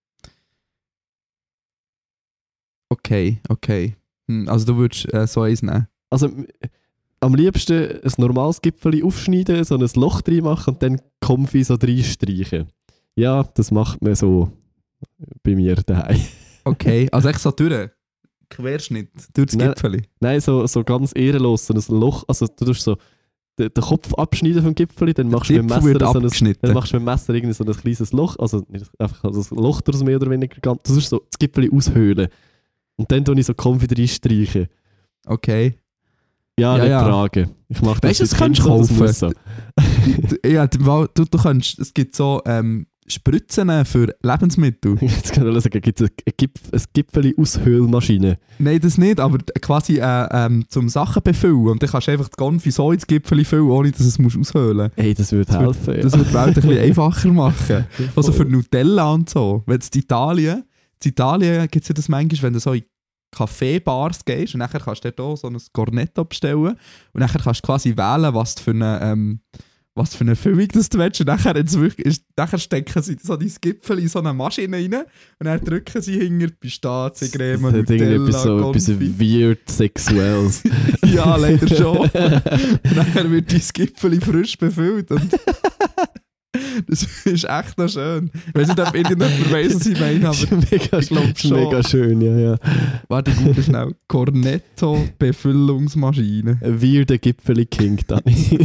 [SPEAKER 4] Okay. Also du würdest so eins nehmen?
[SPEAKER 5] Also am liebsten ein normales Gipfeli aufschneiden, so ein Loch drin machen und dann Konfi so reinstreichen. Ja, das macht man so bei mir daheim.
[SPEAKER 4] Okay, also echt so durch? Querschnitt durch das Gipfeli?
[SPEAKER 5] Nein, so ganz ehrenlos, so ein Loch, also du tust so den Kopf abschneiden vom Gipfeli, dann machst du mit dem Messer irgendwie so ein kleines Loch, also nicht einfach also ein Loch durch mehr oder weniger, du tust so das Gipfeli aushöhlen und dann tue ich so Konfi reinstreichen.
[SPEAKER 4] Okay.
[SPEAKER 5] Ja, nicht fragen. Ich mache das.
[SPEAKER 4] Weißt du, das kannst du kaufen. Ja, du kannst, es gibt so Spritzen für Lebensmittel.
[SPEAKER 5] Jetzt kann ich sagen, gibt es eine Gipfeli-Aushöhlmaschine?
[SPEAKER 4] Nein, das nicht, aber quasi zum Sachen befüllen. Und dann kannst du einfach die Konfi so ins Gipfeli füllen, ohne dass es aushöhlen musst.
[SPEAKER 5] Hey, das würde helfen.
[SPEAKER 4] Das würde die Welt ein bisschen einfacher machen. Also für Nutella und so. Wenn es in Italien gibt es ja das manchmal, wenn du so in Kaffeebars gehst und nachher kannst du dort auch so ein Cornetto bestellen und nachher kannst du quasi wählen, was für eine Füllung das du willst. Und nachher stecken sie so dein Gipfel in so eine Maschine rein und dann drücken sie hinter Pistaziencreme, Nutella,
[SPEAKER 5] so etwas weird Sexuelles.
[SPEAKER 4] Ja, leider schon. Und nachher wird dein Gipfel frisch befüllt und das ist echt noch schön. Ich weiß nicht, ob irgendjemand weiss, was ich meine, aber ich glaube schon.
[SPEAKER 5] Mega schön, ja.
[SPEAKER 4] Warte, gut, schnell. Cornetto-Befüllungsmaschine.
[SPEAKER 5] Ein weirder Gipfeli-King, Dani.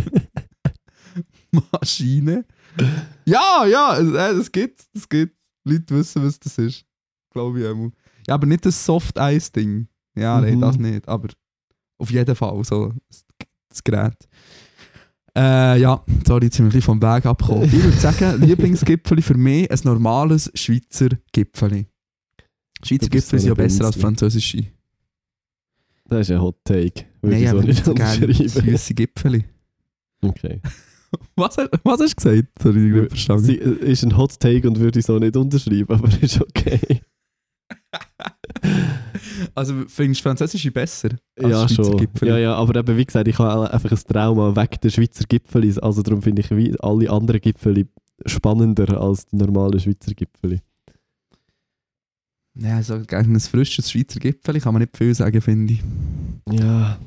[SPEAKER 4] Maschine? Ja, das gibt. Leute wissen, was das ist. Glaube ich auch. Ja, aber nicht das Soft-Eis-Ding. Ja, nein, das nicht. Aber auf jeden Fall so das Gerät. Ja, sorry, jetzt sind wir ein bisschen vom Weg abgekommen. Ich würde sagen, Lieblingsgipfeli für mich ein normales Schweizer Gipfeli. Schweizer Gipfeli sind ja besser als französische.
[SPEAKER 5] Das ist ein Hot Take.
[SPEAKER 4] Nein, aber nicht so gerne süße Gipfeli.
[SPEAKER 5] Okay.
[SPEAKER 4] Was hast du gesagt? Sorry, ich nicht verstanden.
[SPEAKER 5] Sie ist ein Hot Take und würde ich so nicht unterschreiben, aber ist okay.
[SPEAKER 4] Also findest du Französische besser
[SPEAKER 5] als ja, Schweizer
[SPEAKER 4] schon. Gipfeli?
[SPEAKER 5] Ja, aber eben, wie gesagt, ich habe einfach ein Trauma wegen der Schweizer Gipfeli. Also darum finde ich wie alle anderen Gipfeli spannender als die normalen Schweizer Gipfeli.
[SPEAKER 4] Ja, so gegen ein frisches Schweizer Gipfeli kann man nicht viel sagen, finde ich.
[SPEAKER 5] Ja.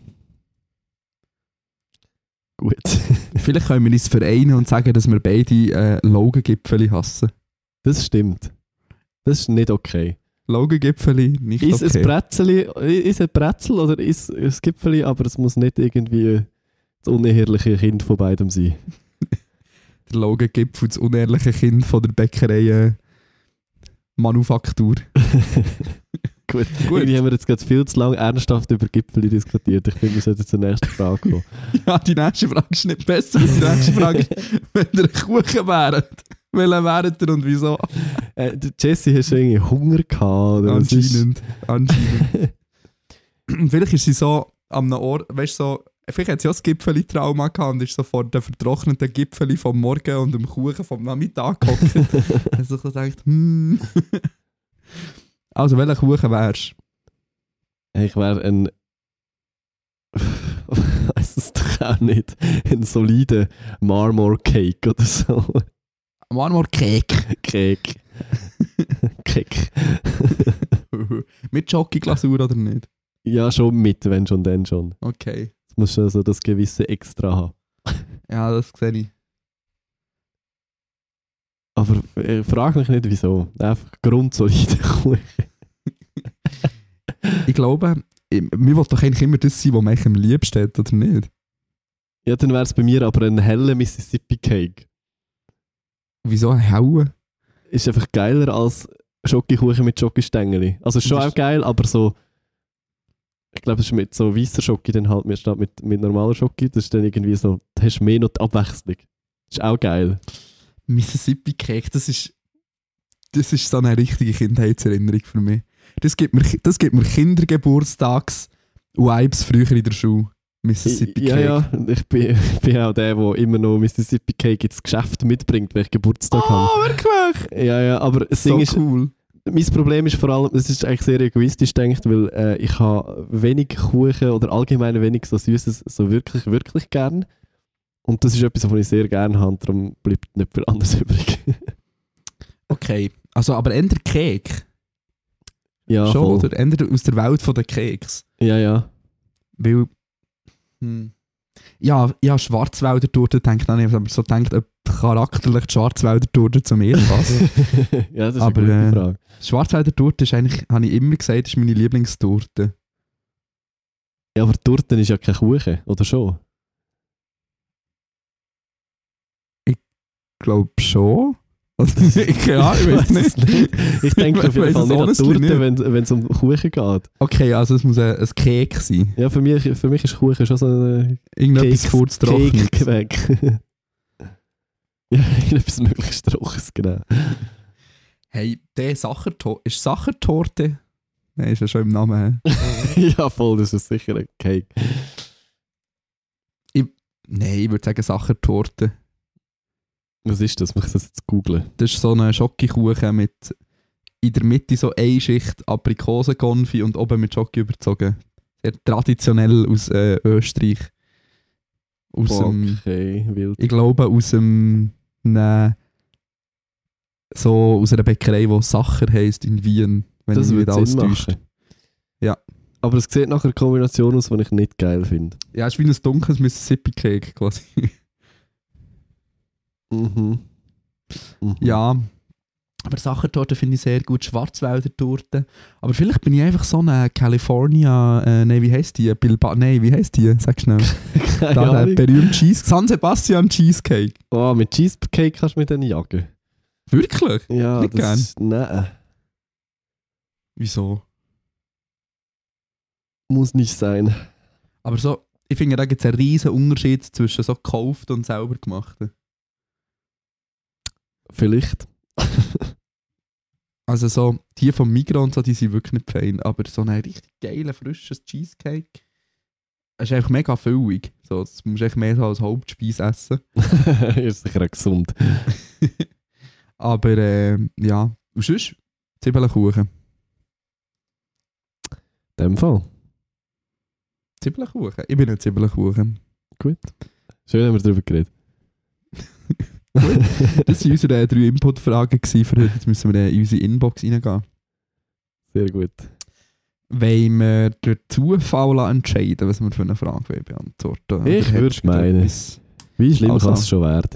[SPEAKER 5] Gut.
[SPEAKER 4] Vielleicht können wir uns vereinen und sagen, dass wir beide Logan-Gipfeli hassen.
[SPEAKER 5] Das stimmt. Das ist nicht okay.
[SPEAKER 4] Logan-Gipfeli nicht
[SPEAKER 5] Ist
[SPEAKER 4] okay.
[SPEAKER 5] ein Brezel oder ist ein Gipfeli, aber es muss nicht irgendwie das uneheliche Kind von beidem sein.
[SPEAKER 4] Der Logan-Gipfel, das unehrliche Kind von der Bäckerei Manufaktur.
[SPEAKER 5] Gut. Irgendwie haben wir jetzt gerade viel zu lange ernsthaft über Gipfeli diskutiert. Ich finde, wir sollten zur nächsten Frage kommen.
[SPEAKER 4] Ja, die nächste Frage ist nicht besser. Die nächste Frage ist, wenn ihr ein Kuchen wäret, welchen wäret ihr und wieso?
[SPEAKER 5] Jessie, hast du irgendwie Hunger gehabt? Oder
[SPEAKER 4] Anscheinend. Vielleicht ist sie so am Ort, weißt du, so, vielleicht hat sie auch das Gipfeli-Trauma gehabt und ist so vor den vertrockneten Gipfeli vom Morgen und dem Kuchen vom Nachmittag gehockt. Also ich so gedacht, Also, welcher Kuchen wärst
[SPEAKER 5] du? Ich wäre ein... Ich weiss es doch auch nicht. Ein solider Marmor-Cake oder so.
[SPEAKER 4] Marmor-Cake.
[SPEAKER 5] Cake. Cake.
[SPEAKER 4] Mit Schokoglasur oder nicht?
[SPEAKER 5] Ja, schon mit, wenn schon, dann schon.
[SPEAKER 4] Okay.
[SPEAKER 5] Es muss schon so das gewisse Extra haben.
[SPEAKER 4] Ja, das sehe ich.
[SPEAKER 5] Aber frag mich nicht, wieso. Einfach grundsolide Kuchen.
[SPEAKER 4] Ich glaube, mir will doch eigentlich immer das sein, was man eigentlich am liebsten hat, oder nicht?
[SPEAKER 5] Ja, dann wäre es bei mir aber ein heller Mississippi Cake.
[SPEAKER 4] Wieso ein Hauen?
[SPEAKER 5] Ist einfach geiler als Schokokuchen mit Schokostängeli. Also ist schon
[SPEAKER 4] Das
[SPEAKER 5] auch geil, aber so... Ich glaube, das ist mit so weisser Schoki dann halt statt mit normaler Schoki. Das ist dann irgendwie so... Da hast du mehr noch die Abwechslung. Das ist auch geil.
[SPEAKER 4] Mississippi Cake, das ist so eine richtige Kindheitserinnerung für mich. Das gibt mir Kindergeburtstags-Vibes früher in der Schule. Mississippi Cake.
[SPEAKER 5] Ja, ich bin auch der immer noch Mississippi Cake ins Geschäft mitbringt, wenn ich Geburtstag habe.
[SPEAKER 4] Oh, wirklich?
[SPEAKER 5] Ja, aber das
[SPEAKER 4] So
[SPEAKER 5] Ding ist,
[SPEAKER 4] cool.
[SPEAKER 5] mein Problem ist vor allem, das ist eigentlich sehr egoistisch gedacht, weil ich habe wenig Kuchen oder allgemein wenig so Süßes so wirklich, wirklich gern. Und das ist etwas, was ich sehr gerne habe, darum bleibt nicht viel anderes übrig.
[SPEAKER 4] Okay, also aber eher Cake.
[SPEAKER 5] Ja,
[SPEAKER 4] Schon,
[SPEAKER 5] voll.
[SPEAKER 4] oder? Eher aus der Welt der Keks.
[SPEAKER 5] Ja.
[SPEAKER 4] Weil... Ja, Schwarzwälder Torte denkt dann nicht, aber so denkt, ob charakterlich die Schwarzwälder Torte zu mir passt.
[SPEAKER 5] Ja, das ist
[SPEAKER 4] Aber,
[SPEAKER 5] eine gute Frage.
[SPEAKER 4] Schwarzwälder Torte ist eigentlich, habe ich immer gesagt, ist meine Lieblingstorte.
[SPEAKER 5] Ja, aber Torte ist ja kein Kuchen, oder schon?
[SPEAKER 4] Ich glaube schon. Also, ich weiß nicht.
[SPEAKER 5] Ich denke auf jeden Fall nicht an Torte, wenn es um Kuchen geht.
[SPEAKER 4] Okay, also es muss ein Cake sein.
[SPEAKER 5] Ja, für mich ist Kuchen schon so ein
[SPEAKER 4] Irgendetwas kurztrockenes.
[SPEAKER 5] Cake-Weg. Ja, irgendetwas möglichst Trockenes, genau.
[SPEAKER 4] Hey, der Sachertorte. Ist Sachertorte? Nein, ist ja schon im Namen.
[SPEAKER 5] Ja, voll, das ist sicher ein Cake.
[SPEAKER 4] Nein, ich würde sagen Sachertorte.
[SPEAKER 5] Was ist das? Muss ich das jetzt googlen?
[SPEAKER 4] Das ist so ein Schokokuchen mit in der Mitte so eine Schicht Aprikosenkonfi und oben mit Schoki überzogen. Sehr traditionell aus Österreich.
[SPEAKER 5] Okay, wild.
[SPEAKER 4] Ich glaube aus aus einer Bäckerei, die Sacher heisst in Wien. Wenn
[SPEAKER 5] Das
[SPEAKER 4] ich mich
[SPEAKER 5] würde
[SPEAKER 4] nicht
[SPEAKER 5] Sinn
[SPEAKER 4] alles täuscht.
[SPEAKER 5] machen.
[SPEAKER 4] Ja.
[SPEAKER 5] Aber es sieht nach einer Kombination aus, die ich nicht geil finde.
[SPEAKER 4] Ja, es ist wie ein dunkles Mississippi Cake quasi.
[SPEAKER 5] Mhm.
[SPEAKER 4] Ja, aber Sachertorte finde ich sehr gut, Schwarzwälder Torte. Aber vielleicht bin ich einfach so eine California, wie heisst die? Wie heisst die? Sag schnell.
[SPEAKER 5] Keine
[SPEAKER 4] Da der
[SPEAKER 5] Ahnung.
[SPEAKER 4] berühmte San Sebastian Cheesecake.
[SPEAKER 5] Oh, mit Cheesecake kannst du mich dann jagen.
[SPEAKER 4] Wirklich?
[SPEAKER 5] Ja,
[SPEAKER 4] Nicht
[SPEAKER 5] das
[SPEAKER 4] gern.
[SPEAKER 5] ist... Nein,
[SPEAKER 4] Wieso?
[SPEAKER 5] muss nicht sein.
[SPEAKER 4] Aber so, ich finde, da gibt es einen riesen Unterschied zwischen so gekauft und selber gemachten.
[SPEAKER 5] Vielleicht.
[SPEAKER 4] Also so, die vom Migros und so, die sind wirklich nicht fein. Aber so ein richtig geiler, frisches Cheesecake, ist einfach mega füllig. So, das musst du echt mehr so als Hauptspeise essen.
[SPEAKER 5] Ist sicher auch gesund.
[SPEAKER 4] Aber ja, und sonst Zwiebelkuchen.
[SPEAKER 5] In dem Fall.
[SPEAKER 4] Zwiebelkuchen? Ich bin ein Zwiebelkuchen.
[SPEAKER 5] Gut. Schön haben wir darüber geredet.
[SPEAKER 4] Gut. Das waren unsere 3 Input-Fragen für heute. Jetzt müssen wir in unsere Inbox reingehen.
[SPEAKER 5] Sehr gut.
[SPEAKER 4] Wollen wir den Zufall entscheiden, was wir für eine Frage beantworten?
[SPEAKER 5] Ich würde meinen. Wie schlimm
[SPEAKER 4] Also.
[SPEAKER 5] kann es schon werden?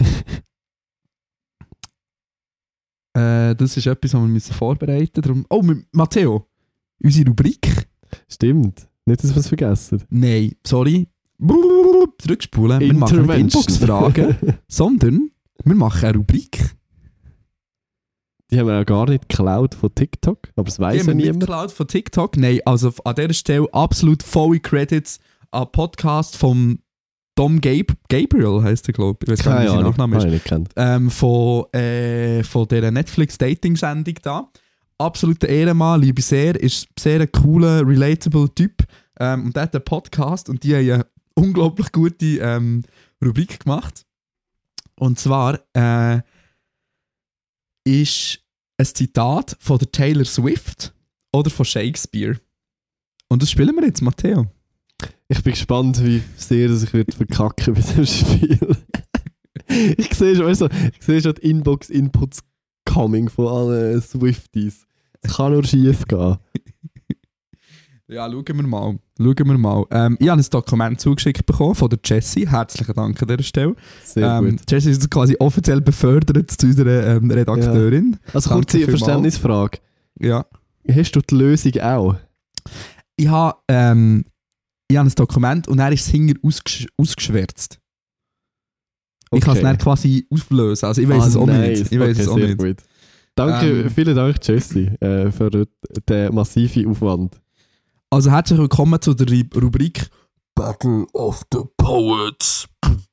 [SPEAKER 4] Das ist etwas, was wir vorbereiten müssen. Oh, Matteo, unsere Rubrik?
[SPEAKER 5] Stimmt. Nicht, dass wir es vergessen.
[SPEAKER 4] Nein, sorry. Zurückspulen. Wir machen nicht Inbox-Fragen, sondern wir machen eine Rubrik.
[SPEAKER 5] Die haben wir ja gar nicht geklaut von TikTok, aber es weiss ja
[SPEAKER 4] Nicht
[SPEAKER 5] niemand.
[SPEAKER 4] geklaut von TikTok. Nein, also an dieser Stelle absolut volle Credits an Podcast von Tom Gabriel, heisst er, glaube ich. Ich weiß gar nicht, wie sein Nachname ist.
[SPEAKER 5] Ich nicht kennt.
[SPEAKER 4] Von dieser Netflix-Dating-Sendung da. Absoluter Ehrenmann, liebe sehr, ist sehr ein cooler, relatable Typ. Und der hat einen Podcast und die haben eine unglaublich gute Rubrik gemacht. Und zwar ist ein Zitat von der Taylor Swift oder von Shakespeare. Und das spielen wir jetzt, Matteo.
[SPEAKER 5] Ich bin gespannt, wie sehr dass ich wird verkacken bei diesem Spiel. Ich sehe schon, weißt du, die Inbox-Inputs coming von allen Swifties. Es kann nur schief gehen.
[SPEAKER 4] Ja, schauen wir mal. Ich habe ein Dokument zugeschickt bekommen von der Jessie. Herzlichen Dank an dieser Stelle.
[SPEAKER 5] Sehr gut.
[SPEAKER 4] Jessie ist quasi offiziell befördert zu unserer Redakteurin.
[SPEAKER 5] Ja. Also
[SPEAKER 4] Danke
[SPEAKER 5] kurze
[SPEAKER 4] vielmals.
[SPEAKER 5] Verständnisfrage.
[SPEAKER 4] Ja.
[SPEAKER 5] Hast du die Lösung auch?
[SPEAKER 4] Ich habe ein Dokument und er ist es hinten ausgeschwärzt.
[SPEAKER 5] Okay.
[SPEAKER 4] Ich kann es dann quasi auflösen. Also ich weiß es auch
[SPEAKER 5] nice.
[SPEAKER 4] nicht. Ich weiß es auch
[SPEAKER 5] sehr
[SPEAKER 4] nicht.
[SPEAKER 5] Gut. Danke, vielen Dank, Jessie, für den massiven Aufwand.
[SPEAKER 4] Also herzlich willkommen zu der Rubrik Battle of the Poets.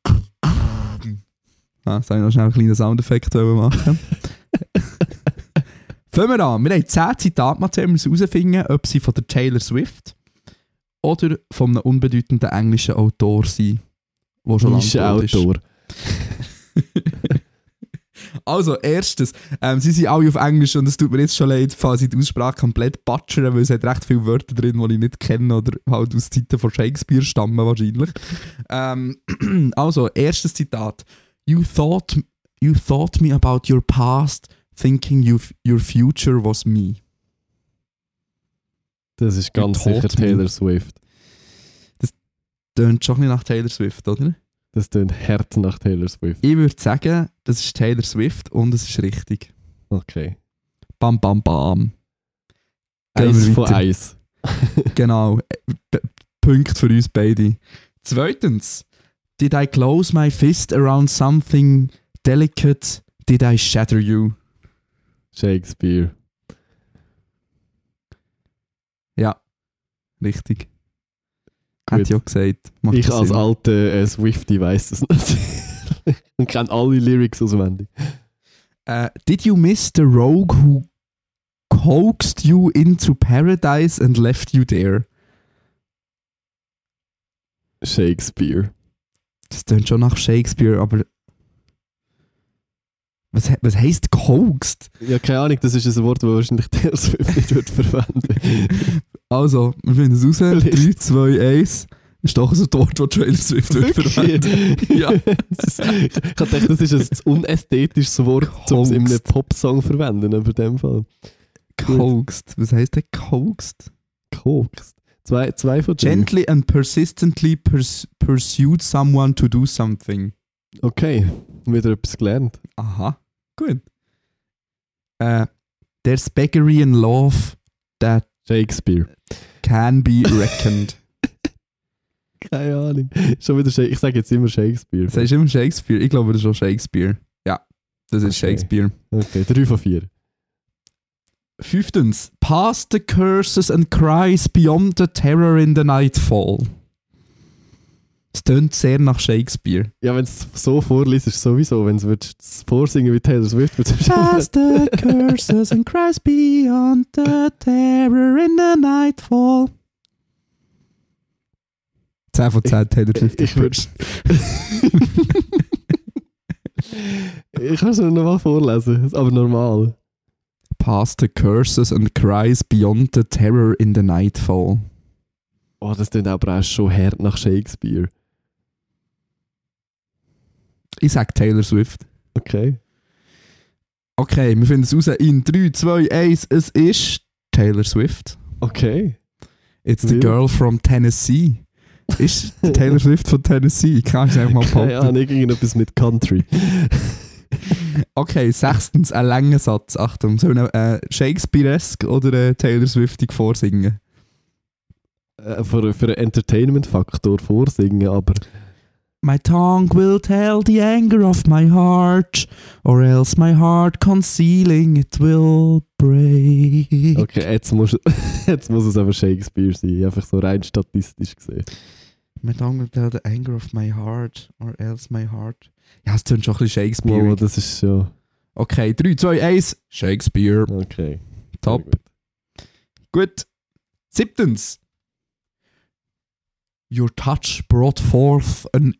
[SPEAKER 4] Soll ich noch schnell einen kleinen Soundeffekt machen? Fangen wir an. Wir haben 10 Zitate, Mathieu, wir müssen herausfinden, ob sie von der Taylor Swift oder von einem unbedeutenden englischen Autor sind, der schon lange tot ist.
[SPEAKER 5] Autor.
[SPEAKER 4] Also, erstes, sie sind alle auf Englisch und es tut mir jetzt schon leid, falls ich die Aussprache komplett butchere, weil es hat recht viele Wörter drin, die ich nicht kenne oder halt aus Zeiten von Shakespeare stammen wahrscheinlich. Also, erstes Zitat. You thought me about your past, thinking your future was me.
[SPEAKER 5] Das ist ganz sicher Taylor Swift.
[SPEAKER 4] Das tönt schon ein bisschen nach Taylor Swift, oder?
[SPEAKER 5] Das tönt hart nach Taylor Swift.
[SPEAKER 4] Ich würde sagen, das ist Taylor Swift und es ist richtig.
[SPEAKER 5] Okay.
[SPEAKER 4] Bam, bam, bam.
[SPEAKER 5] 1 von 1.
[SPEAKER 4] Genau. Punkt für uns beide. Zweitens. Did I close my fist around something delicate? Did I shatter you?
[SPEAKER 5] Shakespeare.
[SPEAKER 4] Ja. Richtig. Hat ich auch gesagt. Macht
[SPEAKER 5] Ich
[SPEAKER 4] das
[SPEAKER 5] als
[SPEAKER 4] Sinn?
[SPEAKER 5] alter Swiftie weiss das natürlich. Und kenne alle Lyrics auswendig.
[SPEAKER 4] Did you miss the rogue who coaxed you into paradise and left you there?
[SPEAKER 5] Shakespeare.
[SPEAKER 4] Das klingt schon nach Shakespeare, aber was heisst coaxed?
[SPEAKER 5] Ja, keine Ahnung, das ist ein Wort, das wahrscheinlich Taylor Swift nicht wird verwenden.
[SPEAKER 4] Also, wir finden es raus. 3, 2, 1. Ist doch ein Wort, das Taylor Swift wird verwenden. Ja.
[SPEAKER 5] Ich habe gedacht, das ist ein unästhetisches Wort, um es in einem Popsong zu verwenden, aber in dem Fall.
[SPEAKER 4] Coaxed. Was heisst denn coaxed?
[SPEAKER 5] Coaxed. Zwei von denen.
[SPEAKER 4] Gently and persistently pursued someone to do something.
[SPEAKER 5] Okay, wieder etwas gelernt.
[SPEAKER 4] Aha, gut. There's beggary in love that
[SPEAKER 5] Shakespeare.
[SPEAKER 4] can be reckoned.
[SPEAKER 5] Keine Ahnung. Schon wieder ich sage jetzt immer Shakespeare.
[SPEAKER 4] Sagst du immer Shakespeare? Ich glaube, das ist schon Shakespeare. Ja, das ist
[SPEAKER 5] Okay.
[SPEAKER 4] Shakespeare.
[SPEAKER 5] Okay, 3 von 4.
[SPEAKER 4] 5. Past the curses and cries beyond the terror in the nightfall. Es tönt sehr nach Shakespeare.
[SPEAKER 5] Ja, wenn es so vorliest, ist es sowieso. Wenn es vorsingen wie Taylor Swift, wird es
[SPEAKER 4] Past the curses and cries beyond the terror in the nightfall. 10 von 10 Taylor Swift.
[SPEAKER 5] Ich würde. Ich kann es nur nochmal vorlesen, aber normal.
[SPEAKER 4] Past the curses and cries beyond the terror in the nightfall.
[SPEAKER 5] Oh, das klingt aber auch schon hart nach Shakespeare.
[SPEAKER 4] Ich sage Taylor Swift.
[SPEAKER 5] Okay.
[SPEAKER 4] Okay, wir finden es raus in 3, 2, 1. Es ist Taylor Swift.
[SPEAKER 5] Okay.
[SPEAKER 4] It's the
[SPEAKER 5] Wild.
[SPEAKER 4] girl from Tennessee. Ist Taylor Swift von Tennessee? Kann ich einfach mal
[SPEAKER 5] Keine
[SPEAKER 4] behaupten.
[SPEAKER 5] Ahnung, irgendetwas mit Country.
[SPEAKER 4] Okay, 6. Ein langer Satz. Achtung, soll eine Shakespeare-esque oder eine Taylor Swiftig vorsingen?
[SPEAKER 5] Für einen Entertainment-Faktor vorsingen, aber
[SPEAKER 4] My tongue will tell the anger of my heart, or else my heart concealing it will break.
[SPEAKER 5] okay, jetzt muss es aber Shakespeare sein, einfach so rein statistisch gesehen.
[SPEAKER 4] My tongue will tell the anger of my heart, or else my heart... Ja, es tönt schon ein bisschen Shakespeare.
[SPEAKER 5] Wow, das ist schon...
[SPEAKER 4] Okay, 3, 2, 1. Shakespeare.
[SPEAKER 5] Okay.
[SPEAKER 4] Top. Gut. 7. Your touch brought forth an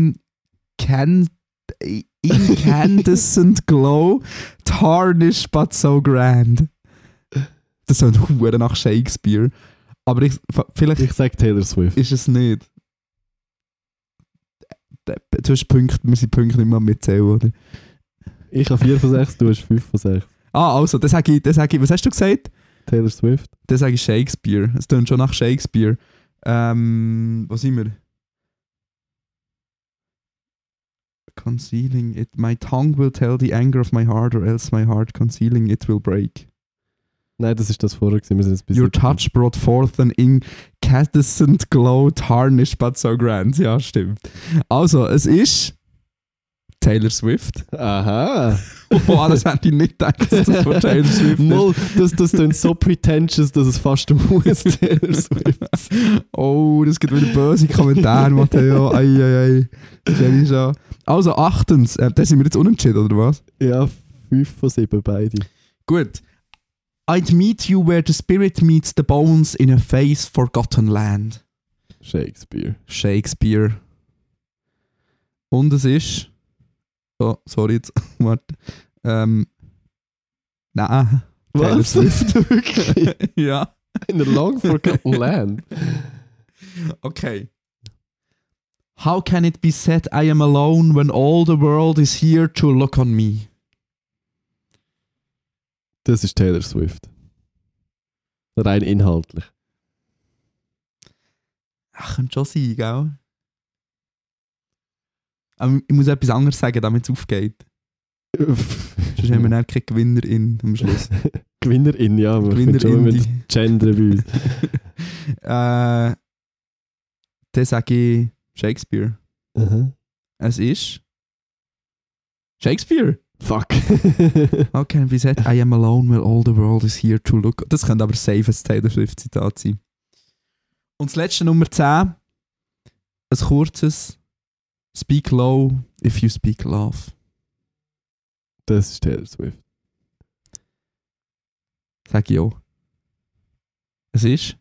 [SPEAKER 4] incandescent glow, tarnished but so grand. Das ist verdammt nach Shakespeare. Aber vielleicht
[SPEAKER 5] Ich sage Taylor Swift.
[SPEAKER 4] ist es nicht. Du hast Punkte, wir sind Punkte nicht mehr mitzählen, oder?
[SPEAKER 5] Ich habe 4 von 6, du hast 5 von 6.
[SPEAKER 4] Ah, also, das sage ich, was hast du gesagt?
[SPEAKER 5] Taylor Swift.
[SPEAKER 4] Das sage ich Shakespeare. Es tönt schon nach Shakespeare. Wo sind wir? Concealing it. My tongue will tell the anger of my heart, or else my heart concealing it will break.
[SPEAKER 5] Nein, das ist das vorher gewesen. Wir sind jetzt bei
[SPEAKER 4] Your
[SPEAKER 5] 7.
[SPEAKER 4] touch brought forth an incandescent glow, tarnished but so grand. Ja, stimmt. Also, es ist Taylor Swift.
[SPEAKER 5] Aha.
[SPEAKER 4] Boah, das hätte ich nicht gedacht, dass das von Taylor Swift ist.
[SPEAKER 5] Moll, das klingt so pretentious, dass es fast muss Taylor Swift.
[SPEAKER 4] Oh, das gibt wieder böse Kommentare, Matteo. Ei. Das ist schon. Also, 8. Da sind wir jetzt unentschieden, oder was?
[SPEAKER 5] Ja, 5 von 7 beide.
[SPEAKER 4] Gut. I'd meet you where the spirit meets the bones in a face forgotten land.
[SPEAKER 5] Shakespeare.
[SPEAKER 4] Shakespeare. Und es ist... Oh, sorry, jetzt. Warte. Nein. Taylor
[SPEAKER 5] Was?
[SPEAKER 4] Swift.
[SPEAKER 5] Wirklich?
[SPEAKER 4] Ja.
[SPEAKER 5] In a long forgotten land.
[SPEAKER 4] Okay. How can it be said I am alone when all the world is here to look on me?
[SPEAKER 5] Das ist Taylor Swift. Rein inhaltlich.
[SPEAKER 4] Ach, könnte schon sein, gell? Aber ich muss etwas anderes sagen, damit es aufgeht. Sonst haben wir dann keine Gewinnerin am Schluss.
[SPEAKER 5] Gewinnerin, ja. Wir
[SPEAKER 4] Gewinnerin,
[SPEAKER 5] schon mit
[SPEAKER 4] die-
[SPEAKER 5] Gender bei uns.
[SPEAKER 4] Dann sage ich Shakespeare.
[SPEAKER 5] Aha.
[SPEAKER 4] Es ist Shakespeare.
[SPEAKER 5] Fuck.
[SPEAKER 4] How can it be said I am alone when all the world is here to look? Das könnte aber safe ein Taylor Swift Zitat sein. Und das letzte Nummer 10. Ein kurzes Speak low if you speak love.
[SPEAKER 5] Das ist Taylor Swift.
[SPEAKER 4] Sag ich auch. Es ist.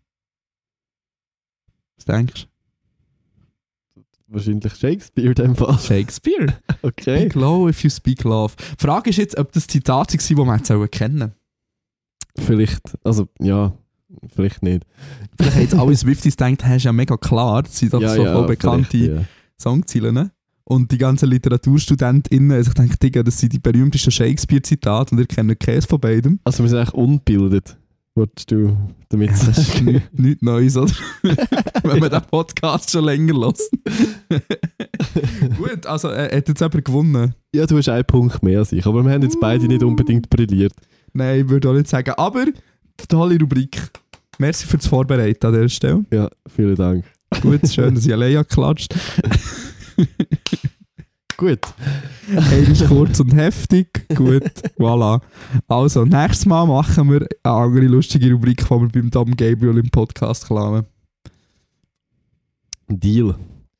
[SPEAKER 4] Was denkst
[SPEAKER 5] Wahrscheinlich Shakespeare in dem Fall.
[SPEAKER 4] du? Shakespeare.
[SPEAKER 5] Okay.
[SPEAKER 4] Speak low if you speak love. Die Frage ist jetzt, ob das Zitate waren, die wir jetzt kennen.
[SPEAKER 5] Vielleicht, also ja, vielleicht nicht.
[SPEAKER 4] Vielleicht haben jetzt alle Swifties gedacht, hey, ist ja mega klar, das sind doch so voll bekannte
[SPEAKER 5] vielleicht, ja.
[SPEAKER 4] Songziele. Ne? Und die ganzen LiteraturstudentInnen haben sich gedacht, Digga, das sind die berühmtesten Shakespeare-Zitate und ihr kennt keins von beidem.
[SPEAKER 5] Also wir sind eigentlich ungebildet, wolltest du damit
[SPEAKER 4] Das ist
[SPEAKER 5] sagen?
[SPEAKER 4] nichts Neues, oder? Wenn man den Podcast schon länger hört. Gut, also hat jetzt jemand gewonnen?
[SPEAKER 5] Ja, du hast einen Punkt mehr als ich, aber wir haben jetzt beide nicht unbedingt brilliert.
[SPEAKER 4] Nein, ich würde auch nicht sagen. Aber die tolle Rubrik. Merci fürs Vorbereiten an dieser Stelle.
[SPEAKER 5] Ja, vielen Dank.
[SPEAKER 4] Gut, schön, dass ich alleine klatscht.
[SPEAKER 5] Gut.
[SPEAKER 4] Einer ist kurz und heftig. Gut, voilà. Also, nächstes Mal machen wir eine andere lustige Rubrik, die wir beim Dom Gabriel im Podcast klauen.
[SPEAKER 5] Deal.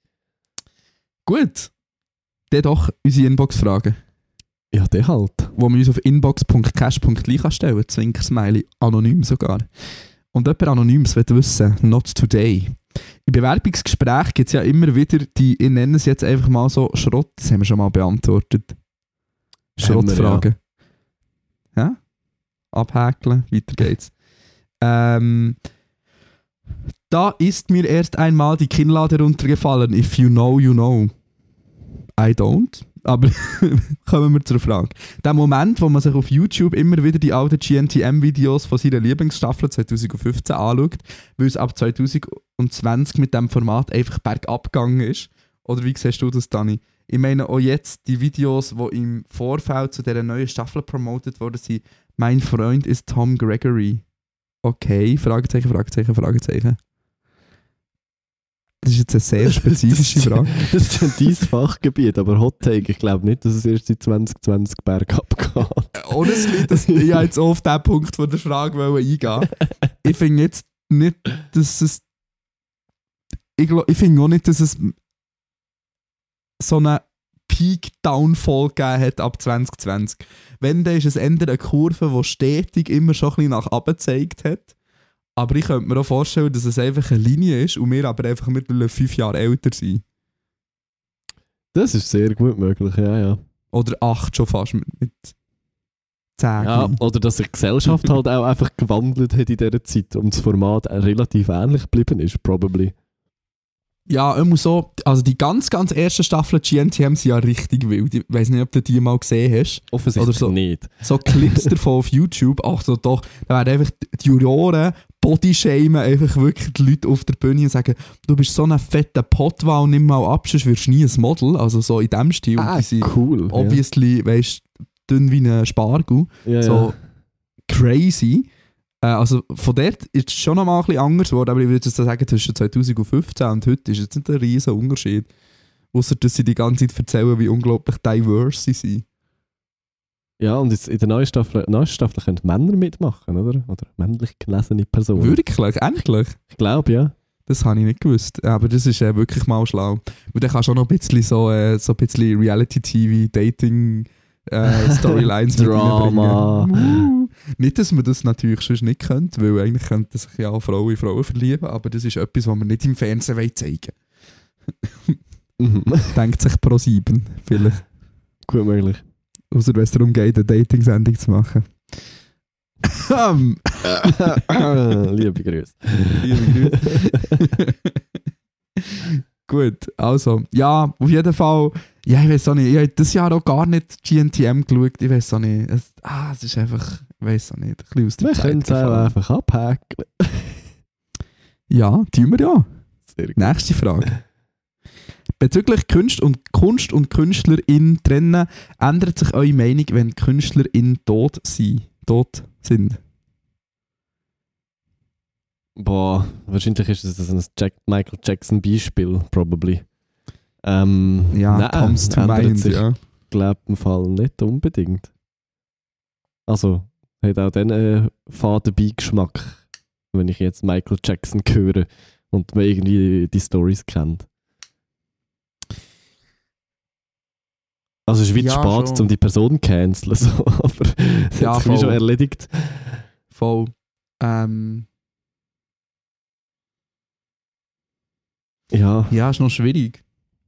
[SPEAKER 4] Gut. Dann doch unsere Inbox-Fragen,
[SPEAKER 5] Ja, der halt.
[SPEAKER 4] die man uns auf inbox.cash.ly stellen kann. Zwinkersmiley, anonym sogar. Und jemand Anonymes will wissen, not today. In Bewerbungsgesprächen gibt es ja immer wieder die, ich nenne es jetzt einfach mal so Schrott, das haben wir schon mal beantwortet. Schrottfragen. Ja? Abhäkeln, weiter geht's. Da ist mir erst einmal die Kinnlade runtergefallen. If you know, you know. I don't. aber kommen wir zur Frage. Der Moment, wo man sich auf YouTube immer wieder die alten GNTM-Videos von seiner Lieblingsstaffel 2015 anschaut, weil es ab 2020 mit diesem Format einfach bergab gegangen ist. Oder wie siehst du das, Dani? Ich meine auch jetzt die Videos, die im Vorfeld zu dieser neuen Staffel promotet wurden, sind «Mein Freund ist Tom Gregory». Okay, Fragezeichen, Fragezeichen, Fragezeichen. Das ist jetzt eine sehr spezifische Frage.
[SPEAKER 5] Das ist schon dein Fachgebiet, aber Hot Take, ich glaube nicht, dass es erst seit 2020 bergab geht.
[SPEAKER 4] Honestly, ich wollte jetzt auch auf diesen Punkt von der Frage eingehen. Ich finde jetzt nicht, dass es... Ich finde auch nicht, dass es so einen Peak-Downfall gegeben hat ab 2020. Wenn, dann ist es eher eine Kurve, die stetig immer schon ein bisschen nach oben gezeigt hat. Aber ich könnte mir auch vorstellen, dass es einfach eine Linie ist und wir aber einfach mittlerweile 5 Jahre älter sind.
[SPEAKER 5] Das ist sehr gut möglich, ja.
[SPEAKER 4] Oder 8 schon fast mit 10.
[SPEAKER 5] Ja, oder dass sich die Gesellschaft halt auch einfach gewandelt hat in dieser Zeit und das Format auch relativ ähnlich geblieben ist, probably.
[SPEAKER 4] Ja, immer so. Also die ganz, ganz ersten Staffeln GNTM sind ja richtig wild. Ich weiss nicht, ob du die mal gesehen hast.
[SPEAKER 5] Offensichtlich
[SPEAKER 4] oder so,
[SPEAKER 5] nicht.
[SPEAKER 4] So Clips davon auf YouTube. Ach so, doch. Da werden einfach die Juroren bodyshamen einfach wirklich die Leute auf der Bühne und sagen, du bist so ein fetter Pottwal, nimm mal ab, sonst wirst du nie ein Model. Also so in dem Stil.
[SPEAKER 5] Cool.
[SPEAKER 4] Obviously, weißt du, dünn wie ein Spargel.
[SPEAKER 5] Ja,
[SPEAKER 4] so crazy. Also von dort ist es schon noch mal ein bisschen anders geworden, aber ich würde jetzt sagen, zwischen 2015 und heute ist jetzt nicht ein riesen Unterschied. Ausser, dass sie die ganze Zeit erzählen, wie unglaublich diverse sie sind.
[SPEAKER 5] Ja, und jetzt in der neuen Staffel können Männer mitmachen, oder? Oder männlich gelesene Personen.
[SPEAKER 4] Wirklich? Endlich?
[SPEAKER 5] Ich glaube, ja.
[SPEAKER 4] Das habe ich nicht gewusst. Aber das ist wirklich mal schlau. Und dann kannst du auch noch ein bisschen so ein bisschen Reality-TV-Dating Storylines
[SPEAKER 5] Drama.
[SPEAKER 4] Nicht, dass man das natürlich sonst nicht könnte, weil eigentlich könnten sich ja auch Frauen in Frauen verlieben, aber das ist etwas, was man nicht im Fernsehen zeigen will. Denkt sich Pro7 vielleicht.
[SPEAKER 5] Gut möglich.
[SPEAKER 4] Außer wenn es darum geht, eine Dating-Sendung zu machen.
[SPEAKER 5] Liebe Grüße.
[SPEAKER 4] Liebe Grüße. Gut, also, ja, auf jeden Fall, ja, ich weiß auch nicht, ich habe dieses Jahr auch gar nicht GNTM geschaut, ich weiß auch nicht, es ist einfach, ich weiß auch nicht, ein bisschen aus der
[SPEAKER 5] Wir
[SPEAKER 4] Zeit
[SPEAKER 5] können es auch einfach abhaken.
[SPEAKER 4] Ja, tun wir ja.
[SPEAKER 5] Sehr gut.
[SPEAKER 4] Nächste Frage. Bezüglich Kunst und Künstlerin trennen, ändert sich eure Meinung, wenn Künstlerin tot sind?
[SPEAKER 5] Boah, wahrscheinlich ist das ein Michael Jackson Beispiel, probably.
[SPEAKER 4] Ja,
[SPEAKER 5] nein,
[SPEAKER 4] comes to
[SPEAKER 5] ändert
[SPEAKER 4] mind,
[SPEAKER 5] sich,
[SPEAKER 4] ja.
[SPEAKER 5] glaube im Fall nicht unbedingt. Also, hat auch den faden Beigeschmack, wenn ich jetzt Michael Jackson höre und man irgendwie die Storys kennt. Also es ist wie
[SPEAKER 4] Ja,
[SPEAKER 5] spät,
[SPEAKER 4] schon.
[SPEAKER 5] um die Person zu canceln, so, aber das
[SPEAKER 4] Ja,
[SPEAKER 5] hat sich schon
[SPEAKER 4] voll.
[SPEAKER 5] erledigt.
[SPEAKER 4] Voll.
[SPEAKER 5] Ja,
[SPEAKER 4] Ja, ist noch schwierig.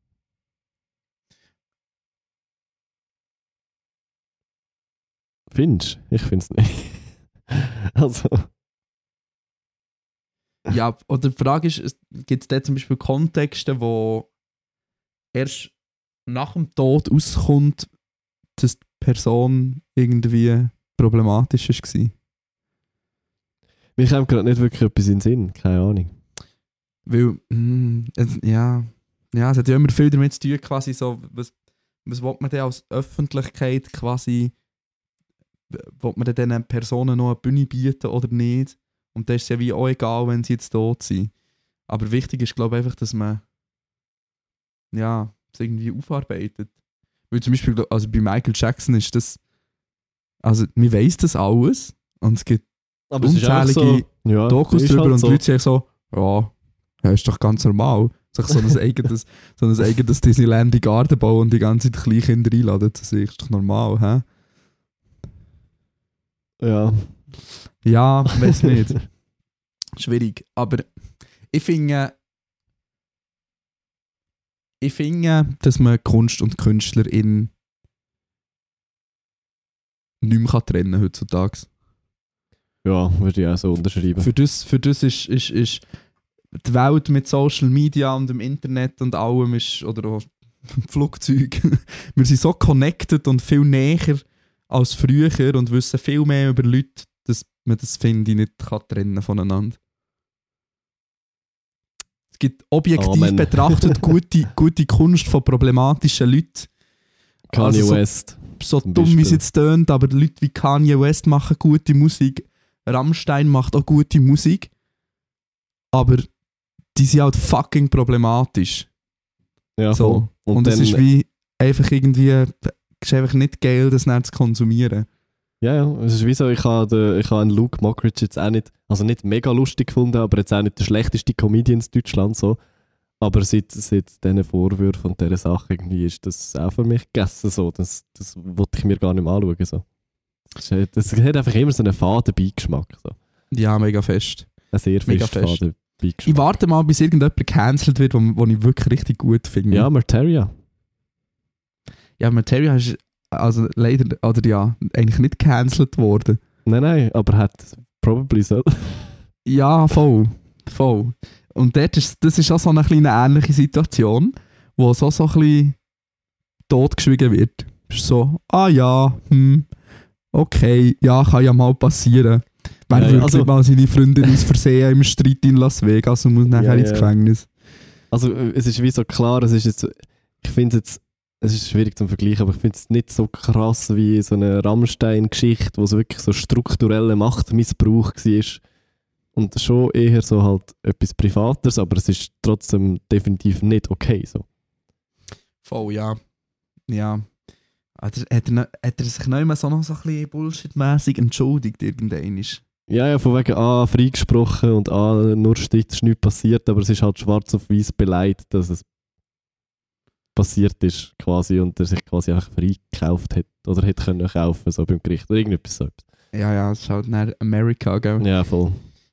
[SPEAKER 5] findest du? Ich finde es nicht. Also,
[SPEAKER 4] Ja, oder die Frage ist, gibt es da zum Beispiel Kontexte, wo erst nach dem Tod rauskommt, dass die Person irgendwie problematisch war?
[SPEAKER 5] mir kommt gerade nicht wirklich etwas in den Sinn, keine Ahnung.
[SPEAKER 4] Weil, es hat ja immer viel damit zu tun, quasi so, was will man denn als Öffentlichkeit quasi, will man denn diesen Personen noch eine Bühne bieten oder nicht? Und das ist ja wie auch egal, wenn sie jetzt tot sind. Aber wichtig ist, glaube ich, einfach, dass man es irgendwie aufarbeitet. Weil zum Beispiel, also bei Michael Jackson ist das, also man weiss das alles und es gibt
[SPEAKER 5] Aber es ist einfach
[SPEAKER 4] unzählige
[SPEAKER 5] so, ja,
[SPEAKER 4] Dokus
[SPEAKER 5] ist
[SPEAKER 4] drüber
[SPEAKER 5] halt
[SPEAKER 4] und
[SPEAKER 5] so.
[SPEAKER 4] die Leute sagen so, ja, ist doch ganz normal. Sich so ein eigenes Disneyland in den Garten bauen und die ganze Zeit Kleinkinder einladen, das ist doch normal, hä?
[SPEAKER 5] Ja.
[SPEAKER 4] Ja, weiß nicht. Schwierig. Aber ich finde, dass man Kunst und Künstlerin nicht mehr trennen kann heutzutage.
[SPEAKER 5] Ja, würde ich auch so unterschreiben.
[SPEAKER 4] Für das ist die Welt mit Social Media und dem Internet und allem ist, oder auch Flugzeug. Wir sind so connected und viel näher als früher und wissen viel mehr über Leute, dass man das, finde ich, nicht kann trennen voneinander. Es gibt objektiv betrachtet gute Kunst von problematischen Leuten.
[SPEAKER 5] Kanye
[SPEAKER 4] Also
[SPEAKER 5] West.
[SPEAKER 4] So dumm wie es jetzt tönt, aber Leute wie Kanye West machen gute Musik. Rammstein macht auch gute Musik. Aber die sind halt fucking problematisch.
[SPEAKER 5] Ja,
[SPEAKER 4] So.
[SPEAKER 5] voll.
[SPEAKER 4] Und es
[SPEAKER 5] dann-
[SPEAKER 4] ist wie einfach irgendwie, es ist einfach nicht geil, das nicht zu konsumieren.
[SPEAKER 5] Ja, es ist wie so, ich habe einen Luke Mockridge jetzt auch nicht, also nicht mega lustig gefunden, aber jetzt auch nicht der schlechteste Comedian in Deutschland so. Aber seit diesen Vorwürfen und dieser Sache irgendwie ist das auch für mich gegessen so. Das wollte ich mir gar nicht mehr anschauen. So. Das hat einfach immer so einen faden Beigeschmack. So.
[SPEAKER 4] Ja, mega fest.
[SPEAKER 5] Ein sehr
[SPEAKER 4] Mega
[SPEAKER 5] fest faden
[SPEAKER 4] Ich
[SPEAKER 5] Beigeschmack.
[SPEAKER 4] warte mal, bis irgendjemand gecancelt wird, wo ich wirklich richtig gut finde.
[SPEAKER 5] Ja, Materia.
[SPEAKER 4] Ja, Materia ist also leider, oder ja, eigentlich nicht gecancelt worden.
[SPEAKER 5] Nein, aber hat probably so.
[SPEAKER 4] Ja, voll. Und das ist auch so eine kleine ähnliche Situation, wo so ein bisschen totgeschwiegen wird. Ist so, okay, ja, kann ja mal passieren. Wer
[SPEAKER 5] Ja,
[SPEAKER 4] würde
[SPEAKER 5] also-
[SPEAKER 4] mal seine Freundin aus Versehen im Streit in Las Vegas und muss nachher ins Gefängnis?
[SPEAKER 5] Also es ist wie so klar, es ist jetzt, ich finde jetzt, es ist schwierig zum Vergleichen, aber ich finde es nicht so krass wie so eine Rammstein-Geschichte, wo es wirklich so struktureller Machtmissbrauch war. Und schon eher so halt etwas Privates, aber es ist trotzdem definitiv nicht okay. So.
[SPEAKER 4] Voll, ja. Ja. Hat er sich noch immer so ein bisschen bullshitmäßig entschuldigt irgendwann?
[SPEAKER 5] Ja, von wegen freigesprochen und nur Streit ist nichts passiert, aber es ist halt schwarz auf weiß beleidigt, dass es passiert ist quasi und er sich quasi einfach freigekauft hat oder hätte können kaufen so beim Gericht oder irgendetwas so.
[SPEAKER 4] Ja, es ist halt nach Amerika, gell?
[SPEAKER 5] Ja, voll.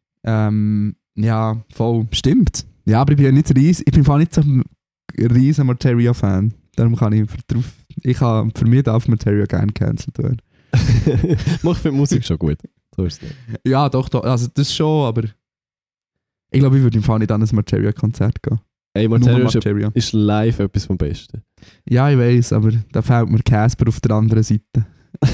[SPEAKER 4] Ja, voll. Stimmt. Ja, aber ich bin ja nicht ich bin voll nicht so ein riesen Materia-Fan. Darum kann ich für mich darf Materia gerne cancelled werden.
[SPEAKER 5] Mach für die Musik schon gut. So ist es nicht.
[SPEAKER 4] Ja, doch, also das schon, aber ich glaube, ich würde im Fall nicht an ein Materia-Konzert gehen.
[SPEAKER 5] Ey,
[SPEAKER 4] Nur
[SPEAKER 5] Materia
[SPEAKER 4] Materia.
[SPEAKER 5] ist live etwas vom Besten.
[SPEAKER 4] Ja, ich weiß, aber da fehlt mir Casper auf der anderen Seite.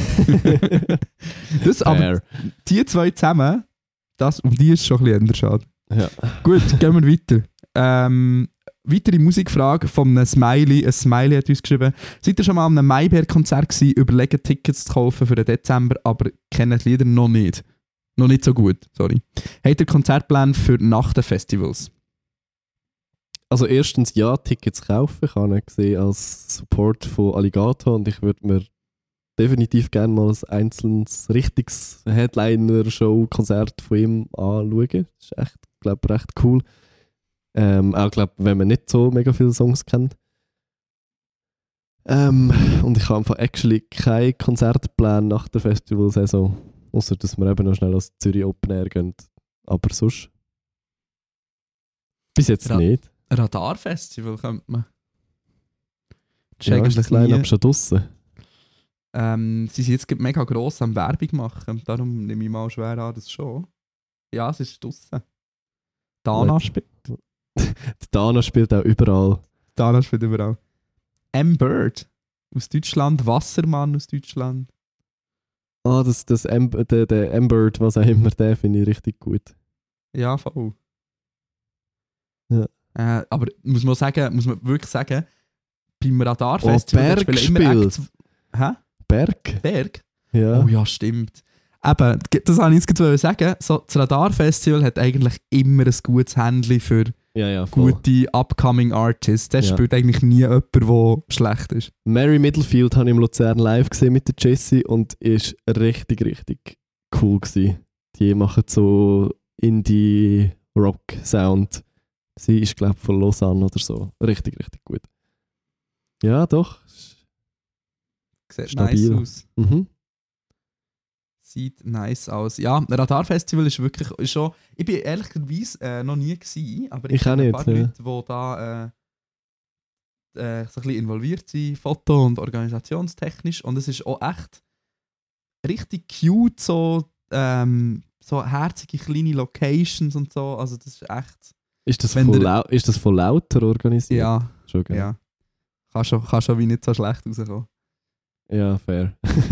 [SPEAKER 4] Aber
[SPEAKER 5] Fair.
[SPEAKER 4] die zwei zusammen, um die ist schon ein bisschen anders schade.
[SPEAKER 5] Ja.
[SPEAKER 4] Gut, gehen wir weiter. Weitere Musikfrage von einem Smiley. Ein Smiley hat uns geschrieben: Seid ihr schon mal an einem Maibär-Konzert gewesen, überlegen Tickets zu kaufen für den Dezember, aber kennen die Lieder noch nicht? Noch nicht so gut, sorry. Habt ihr Konzertpläne für nach den Festivals?
[SPEAKER 5] Also erstens ja, Tickets kaufen. Ich habe ihn gesehen als Support von Alligator und ich würde mir definitiv gerne mal ein einzelnes, richtiges Headliner-Show-Konzert von ihm anschauen. Das ist echt, glaube recht cool. Auch, glaube wenn man nicht so mega viele Songs kennt. Und ich habe einfach actually keinen Konzertplan nach der Festivalsaison. Außer dass wir eben noch schnell als Zürich Open Air gehen. Aber sonst bis jetzt
[SPEAKER 4] Ja.
[SPEAKER 5] nicht.
[SPEAKER 4] Radarfestival könnte man. Das ist
[SPEAKER 5] Ja, ist das Line-Up
[SPEAKER 4] nie-
[SPEAKER 5] schon draussen?
[SPEAKER 4] Sie sind jetzt gerade mega gross am Werbung machen. Darum nehme ich mal schwer an, das schon. Ja, es ist draussen. Dana spielt.
[SPEAKER 5] Die Dana spielt auch überall.
[SPEAKER 4] Dana spielt überall. M-Bird aus Deutschland, Wassermann aus Deutschland.
[SPEAKER 5] Ah, der M-Bird, was auch immer, den finde ich richtig gut.
[SPEAKER 4] Ja, voll.
[SPEAKER 5] Ja.
[SPEAKER 4] Aber muss man wirklich sagen, beim Radarfestival
[SPEAKER 5] Berg
[SPEAKER 4] spielen immer
[SPEAKER 5] spielt.
[SPEAKER 4] Hä?
[SPEAKER 5] Berg?
[SPEAKER 4] Berg?
[SPEAKER 5] Ja.
[SPEAKER 4] Oh ja, stimmt. Eben, das wollte ich jetzt gerade sagen. So, das Radarfestival hat eigentlich immer ein gutes Händchen für
[SPEAKER 5] Ja, voll.
[SPEAKER 4] gute upcoming Artists. Der
[SPEAKER 5] Ja.
[SPEAKER 4] spielt eigentlich nie jemand, der schlecht ist.
[SPEAKER 5] Mary Middlefield habe ich im Luzern live gesehen mit der Jessie und ist richtig, richtig cool gewesen. Die machen so Indie-Rock-Sound. Sie ist, glaube ich, von Lausanne oder so. Richtig, richtig gut. Ja, doch.
[SPEAKER 4] Sieht
[SPEAKER 5] Stabil.
[SPEAKER 4] nice aus.
[SPEAKER 5] Mhm.
[SPEAKER 4] Sieht nice aus. Ja, Radarfestival ist wirklich ist schon. Ich bin ehrlicherweise noch nie gewesen, aber
[SPEAKER 5] Ich auch
[SPEAKER 4] kenne ein
[SPEAKER 5] nicht,
[SPEAKER 4] paar
[SPEAKER 5] ja.
[SPEAKER 4] Leute, die da so ein bisschen involviert sind, foto- und organisationstechnisch. Und es ist auch echt richtig cute, so herzige kleine Locations und so. Also das ist echt.
[SPEAKER 5] Ist das
[SPEAKER 4] Wenn
[SPEAKER 5] von Lauter organisiert?
[SPEAKER 4] Ja,
[SPEAKER 5] Schon, gell?
[SPEAKER 4] ja. Kann schon wie nicht so schlecht rauskommen.
[SPEAKER 5] Ja, fair.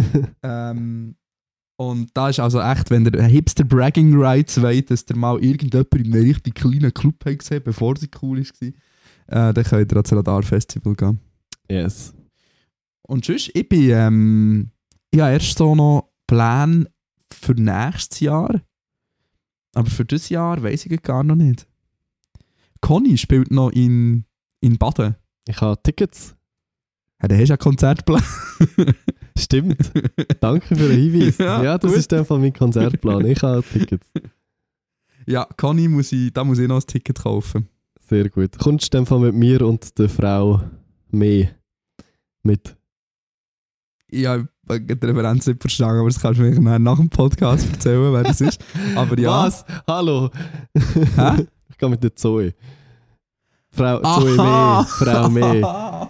[SPEAKER 4] Und da ist also echt, wenn ihr Hipster Bragging Rights wollt, dass ihr mal irgendjemand in einem richtig kleinen Club habt gesehen, bevor sie cool war, dann könnt ihr ans Radar Festival gehen.
[SPEAKER 5] Yes.
[SPEAKER 4] Und sonst, ich habe erst so noch Pläne für nächstes Jahr. Aber für dieses Jahr weiss ich gar noch nicht. Conny spielt noch in Baden.
[SPEAKER 5] Ich habe Tickets.
[SPEAKER 4] Ja, dann hast du einen Konzertplan.
[SPEAKER 5] Stimmt. Danke für den Hinweis.
[SPEAKER 4] Ja,
[SPEAKER 5] Ja, das
[SPEAKER 4] gut.
[SPEAKER 5] ist in dem Fall mein Konzertplan. Ich habe Tickets.
[SPEAKER 4] Ja, Conny muss ich noch ein Ticket kaufen.
[SPEAKER 5] Sehr gut. Kommst du in dem Fall mit mir und der Frau mehr mit?
[SPEAKER 4] Ich habe die Referenz nicht verstanden, aber das kannst du mir nachher nach dem Podcast erzählen, wer das ist. Aber ja.
[SPEAKER 5] Was? Hallo?
[SPEAKER 4] Hä?
[SPEAKER 5] Ich gehe mit der Zoe. Frau
[SPEAKER 4] Aha!
[SPEAKER 5] Zoe mehr. Frau mehr.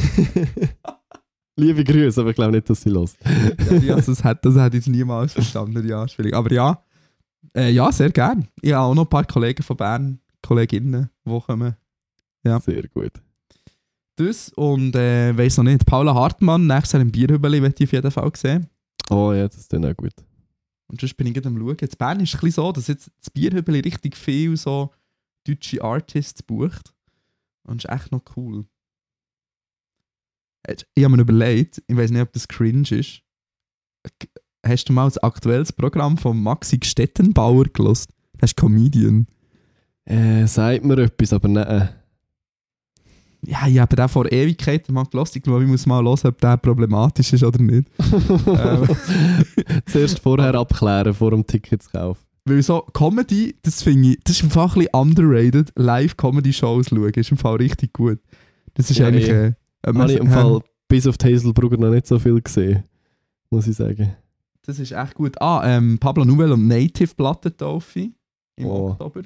[SPEAKER 5] Liebe Grüße, aber ich glaube nicht, dass sie los.
[SPEAKER 4] Ja, das hätte ich niemals verstanden. Ja, schwierig. Aber ja. Ja, sehr gern. Ich habe auch noch ein paar Kollegen von Bern, Kolleginnen, die kommen. Ja.
[SPEAKER 5] Sehr gut.
[SPEAKER 4] Das und weiss noch nicht, Paula Hartmann, nächstes Jahr im Bierhübeli, möchte ich auf jeden Fall sehen.
[SPEAKER 5] Oh ja, das ist dann auch gut.
[SPEAKER 4] Und sonst bin ich gerade am Schauen. In Bern ist es ein bisschen so, dass jetzt das Bierhübeli richtig viel so deutsche Artists bucht. Und das ist echt noch cool. Ich habe mir überlegt, ich weiß nicht, ob das cringe ist. Hast du mal das aktuelles Programm von Maxi Stettenbauer gelost? Das ist Comedian.
[SPEAKER 5] Sagt mir etwas, aber nein.
[SPEAKER 4] Ja, ich habe den vor Ewigkeiten mal gelost. Ich glaube, ich muss mal hören, ob der problematisch ist oder nicht.
[SPEAKER 5] Zuerst vorher abklären, vor dem Ticket zu kaufen.
[SPEAKER 4] Weil so Comedy, das finde ich, das ist im Fall ein bisschen underrated. Live-Comedy-Shows schauen ist im Fall richtig gut. Das ist
[SPEAKER 5] Ja,
[SPEAKER 4] eigentlich...
[SPEAKER 5] Habe ich im Fall bis auf die Hazelbrugger noch nicht so viel gesehen, muss ich sagen.
[SPEAKER 4] Das ist echt gut. Pablo Nouvelle und Native Plattentaufe im
[SPEAKER 5] Oh.
[SPEAKER 4] Oktober.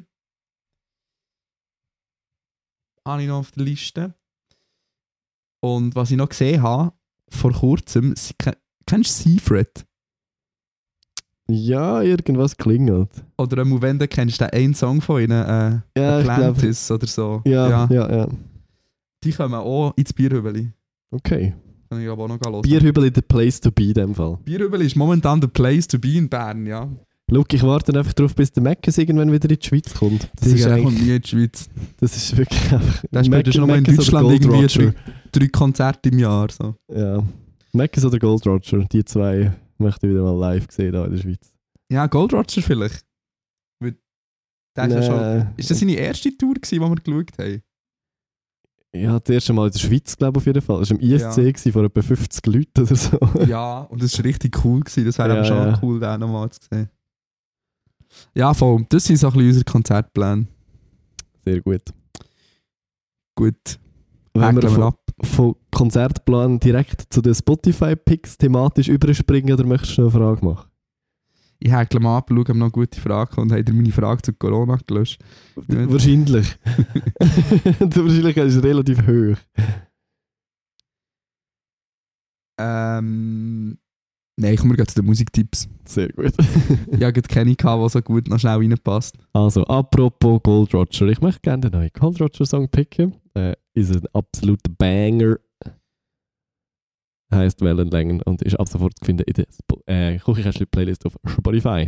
[SPEAKER 4] Habe ich noch auf der Liste. Und was ich noch gesehen habe, vor kurzem, kennst du Seafred?
[SPEAKER 5] Ja, irgendwas klingelt.
[SPEAKER 4] Oder wenn du kennst den einen Song von ihnen,
[SPEAKER 5] Ja, ich glaube.
[SPEAKER 4] Atlantis oder so.
[SPEAKER 5] Ja.
[SPEAKER 4] Die kommen auch ins Bierhübeli.
[SPEAKER 5] Okay.
[SPEAKER 4] Kann ich aber auch noch hören.
[SPEAKER 5] Bierhübel in the place to be in dem Fall.
[SPEAKER 4] Bierhübeli ist momentan der Place to be in Bern, ja.
[SPEAKER 5] Schau, ich warte einfach darauf, bis der Meckes irgendwann wieder in die Schweiz kommt. Das ist
[SPEAKER 4] kommt
[SPEAKER 5] eigentlich,
[SPEAKER 4] nie in die Schweiz.
[SPEAKER 5] das ist wirklich einfach...
[SPEAKER 4] Der spielt schon mal in
[SPEAKER 5] Meckes oder
[SPEAKER 4] Deutschland
[SPEAKER 5] Gold
[SPEAKER 4] irgendwie
[SPEAKER 5] Roger.
[SPEAKER 4] 3 Konzerte im Jahr. So.
[SPEAKER 5] Ja. Meckes oder Gold Roger, die zwei möchte ich wieder mal live sehen hier in der Schweiz.
[SPEAKER 4] Ja, Gold Roger vielleicht. Weil der ist ja schon...
[SPEAKER 5] Nee.
[SPEAKER 4] Ist das seine erste Tour gewesen, die wir geschaut haben?
[SPEAKER 5] Ja, das erste Mal in der Schweiz, glaube ich, auf jeden Fall. Das war im ISC gewesen, vor etwa 50 Leuten oder so.
[SPEAKER 4] Ja, und das war richtig cool gewesen. Das wäre
[SPEAKER 5] Ja,
[SPEAKER 4] aber schon
[SPEAKER 5] ja.
[SPEAKER 4] cool, den nochmal zu sehen. Ja, voll. Das sind so ein bisschen unsere Konzertpläne.
[SPEAKER 5] Sehr gut.
[SPEAKER 4] Gut.
[SPEAKER 5] Wenn wir
[SPEAKER 4] Häkeln wir ab.
[SPEAKER 5] von Konzertplan direkt zu den Spotify-Picks thematisch überspringen, oder möchtest du noch eine Frage machen?
[SPEAKER 4] Ich häkle mal ab, schaue, ob noch eine gute Frage und habt ihr meine Frage zu Corona gelöscht? Ja.
[SPEAKER 5] Wahrscheinlich. Die Wahrscheinlichkeit ist relativ hoch.
[SPEAKER 4] Nein, kommen wir zu den Musiktipps.
[SPEAKER 5] Sehr gut.
[SPEAKER 4] Ich habe gerade keine gehabt, die so gut noch schnell reinpasst.
[SPEAKER 5] Also, apropos Gold Roger. Ich möchte gerne den neuen Gold Roger Song picken. Ist ein absoluter Banger. Heißt Wellenlängen und ist ab sofort zu finden in der Küchenkästchen-Playlist auf Spotify.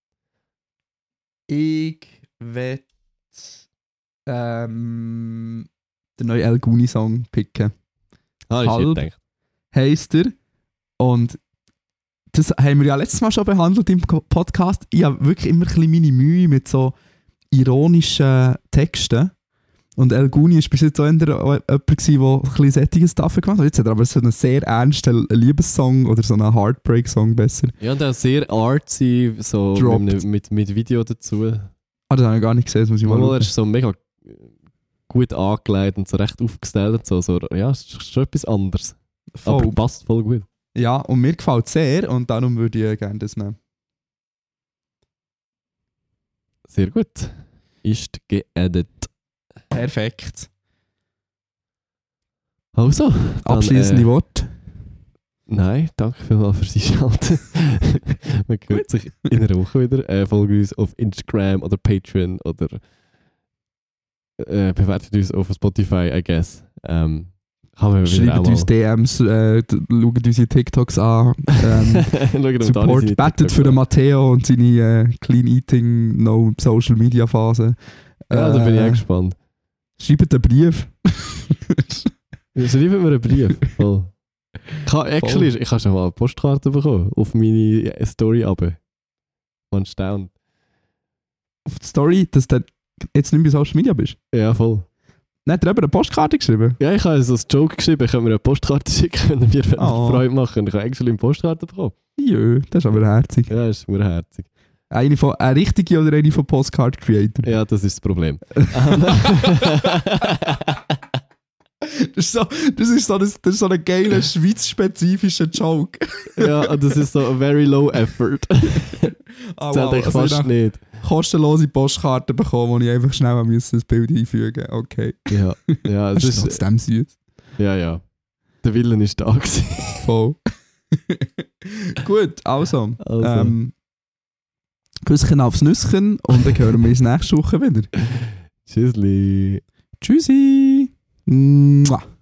[SPEAKER 4] Ich will den neuen El Guni-Song picken.
[SPEAKER 5] Ah, ich
[SPEAKER 4] Halb.
[SPEAKER 5] hätte gedacht.
[SPEAKER 4] Heisst er. Und das haben wir ja letztes Mal schon behandelt im Podcast. Ich habe wirklich immer ein bisschen meine Mühe mit so ironischen Texten. Und El Guni war bis jetzt auch jemand, der ein bisschen solche Stuff gemacht hat. Jetzt hat er aber so einen sehr ernsten Liebessong oder so einen Heartbreak-Song besser.
[SPEAKER 5] Ja, und auch sehr artsy, so
[SPEAKER 4] Dropped.
[SPEAKER 5] mit Video dazu.
[SPEAKER 4] Das habe ich gar nicht gesehen, das muss ich mal
[SPEAKER 5] Er
[SPEAKER 4] schauen.
[SPEAKER 5] ist so mega gut angelegt und so recht aufgestellt und so. Ja, es ist schon etwas anderes.
[SPEAKER 4] Voll.
[SPEAKER 5] Aber passt voll gut.
[SPEAKER 4] Ja, und mir gefällt es sehr und darum würde ich gerne das nehmen.
[SPEAKER 5] Sehr gut. Ist geedit.
[SPEAKER 4] Perfekt.
[SPEAKER 5] Also,
[SPEAKER 4] Abschließende Worte.
[SPEAKER 5] Nein, danke vielmals fürs Einschalten. Man hört sich in einer Woche wieder. Folgt uns auf Instagram oder Patreon oder bewertet uns auf Spotify, I guess. Kann man wieder
[SPEAKER 4] Schreibt uns DMs, schaut unsere TikToks an. Support, bettet für den Matteo und seine Clean Eating, No Social Media Phase.
[SPEAKER 5] Ja, da bin ich auch gespannt.
[SPEAKER 4] Schreibt einen Brief.
[SPEAKER 5] Schreibt mir einen Brief. Voll. Ich habe schon mal eine Postkarte bekommen. Auf meine Story runter. Man staunt.
[SPEAKER 4] Auf die Story, dass du jetzt nicht mehr bei Social Media bist?
[SPEAKER 5] Ja, voll.
[SPEAKER 4] Nein, hat er eben eine Postkarte geschrieben?
[SPEAKER 5] Ja, ich habe so einen Joke geschrieben, ich könnte mir eine Postkarte schicken, wenn wir Freude machen. Ich habe actually eine Postkarte bekommen.
[SPEAKER 4] Jö, das ist aber herzig.
[SPEAKER 5] Ja, das ist mir herzig.
[SPEAKER 4] Eine richtige oder eine von Postcard Creator?
[SPEAKER 5] Ja, das ist das Problem.
[SPEAKER 4] Das ist so ein geiler schweizspezifischer Joke.
[SPEAKER 5] Ja, und das ist so ein very low effort. Das zählt eigentlich fast nicht.
[SPEAKER 4] Kostenlose Postkarten bekommen, wo ich einfach schnell ein Bild einfügen musste. Okay.
[SPEAKER 5] Ja,
[SPEAKER 4] das ist trotzdem süß.
[SPEAKER 5] Ja. Der Willen war da gewesen.
[SPEAKER 4] Voll. Gut, also. Küsschen aufs Nüsschen und dann hören wir uns nächste Woche wieder.
[SPEAKER 5] Tschüssli.
[SPEAKER 4] Tschüssi. Mua.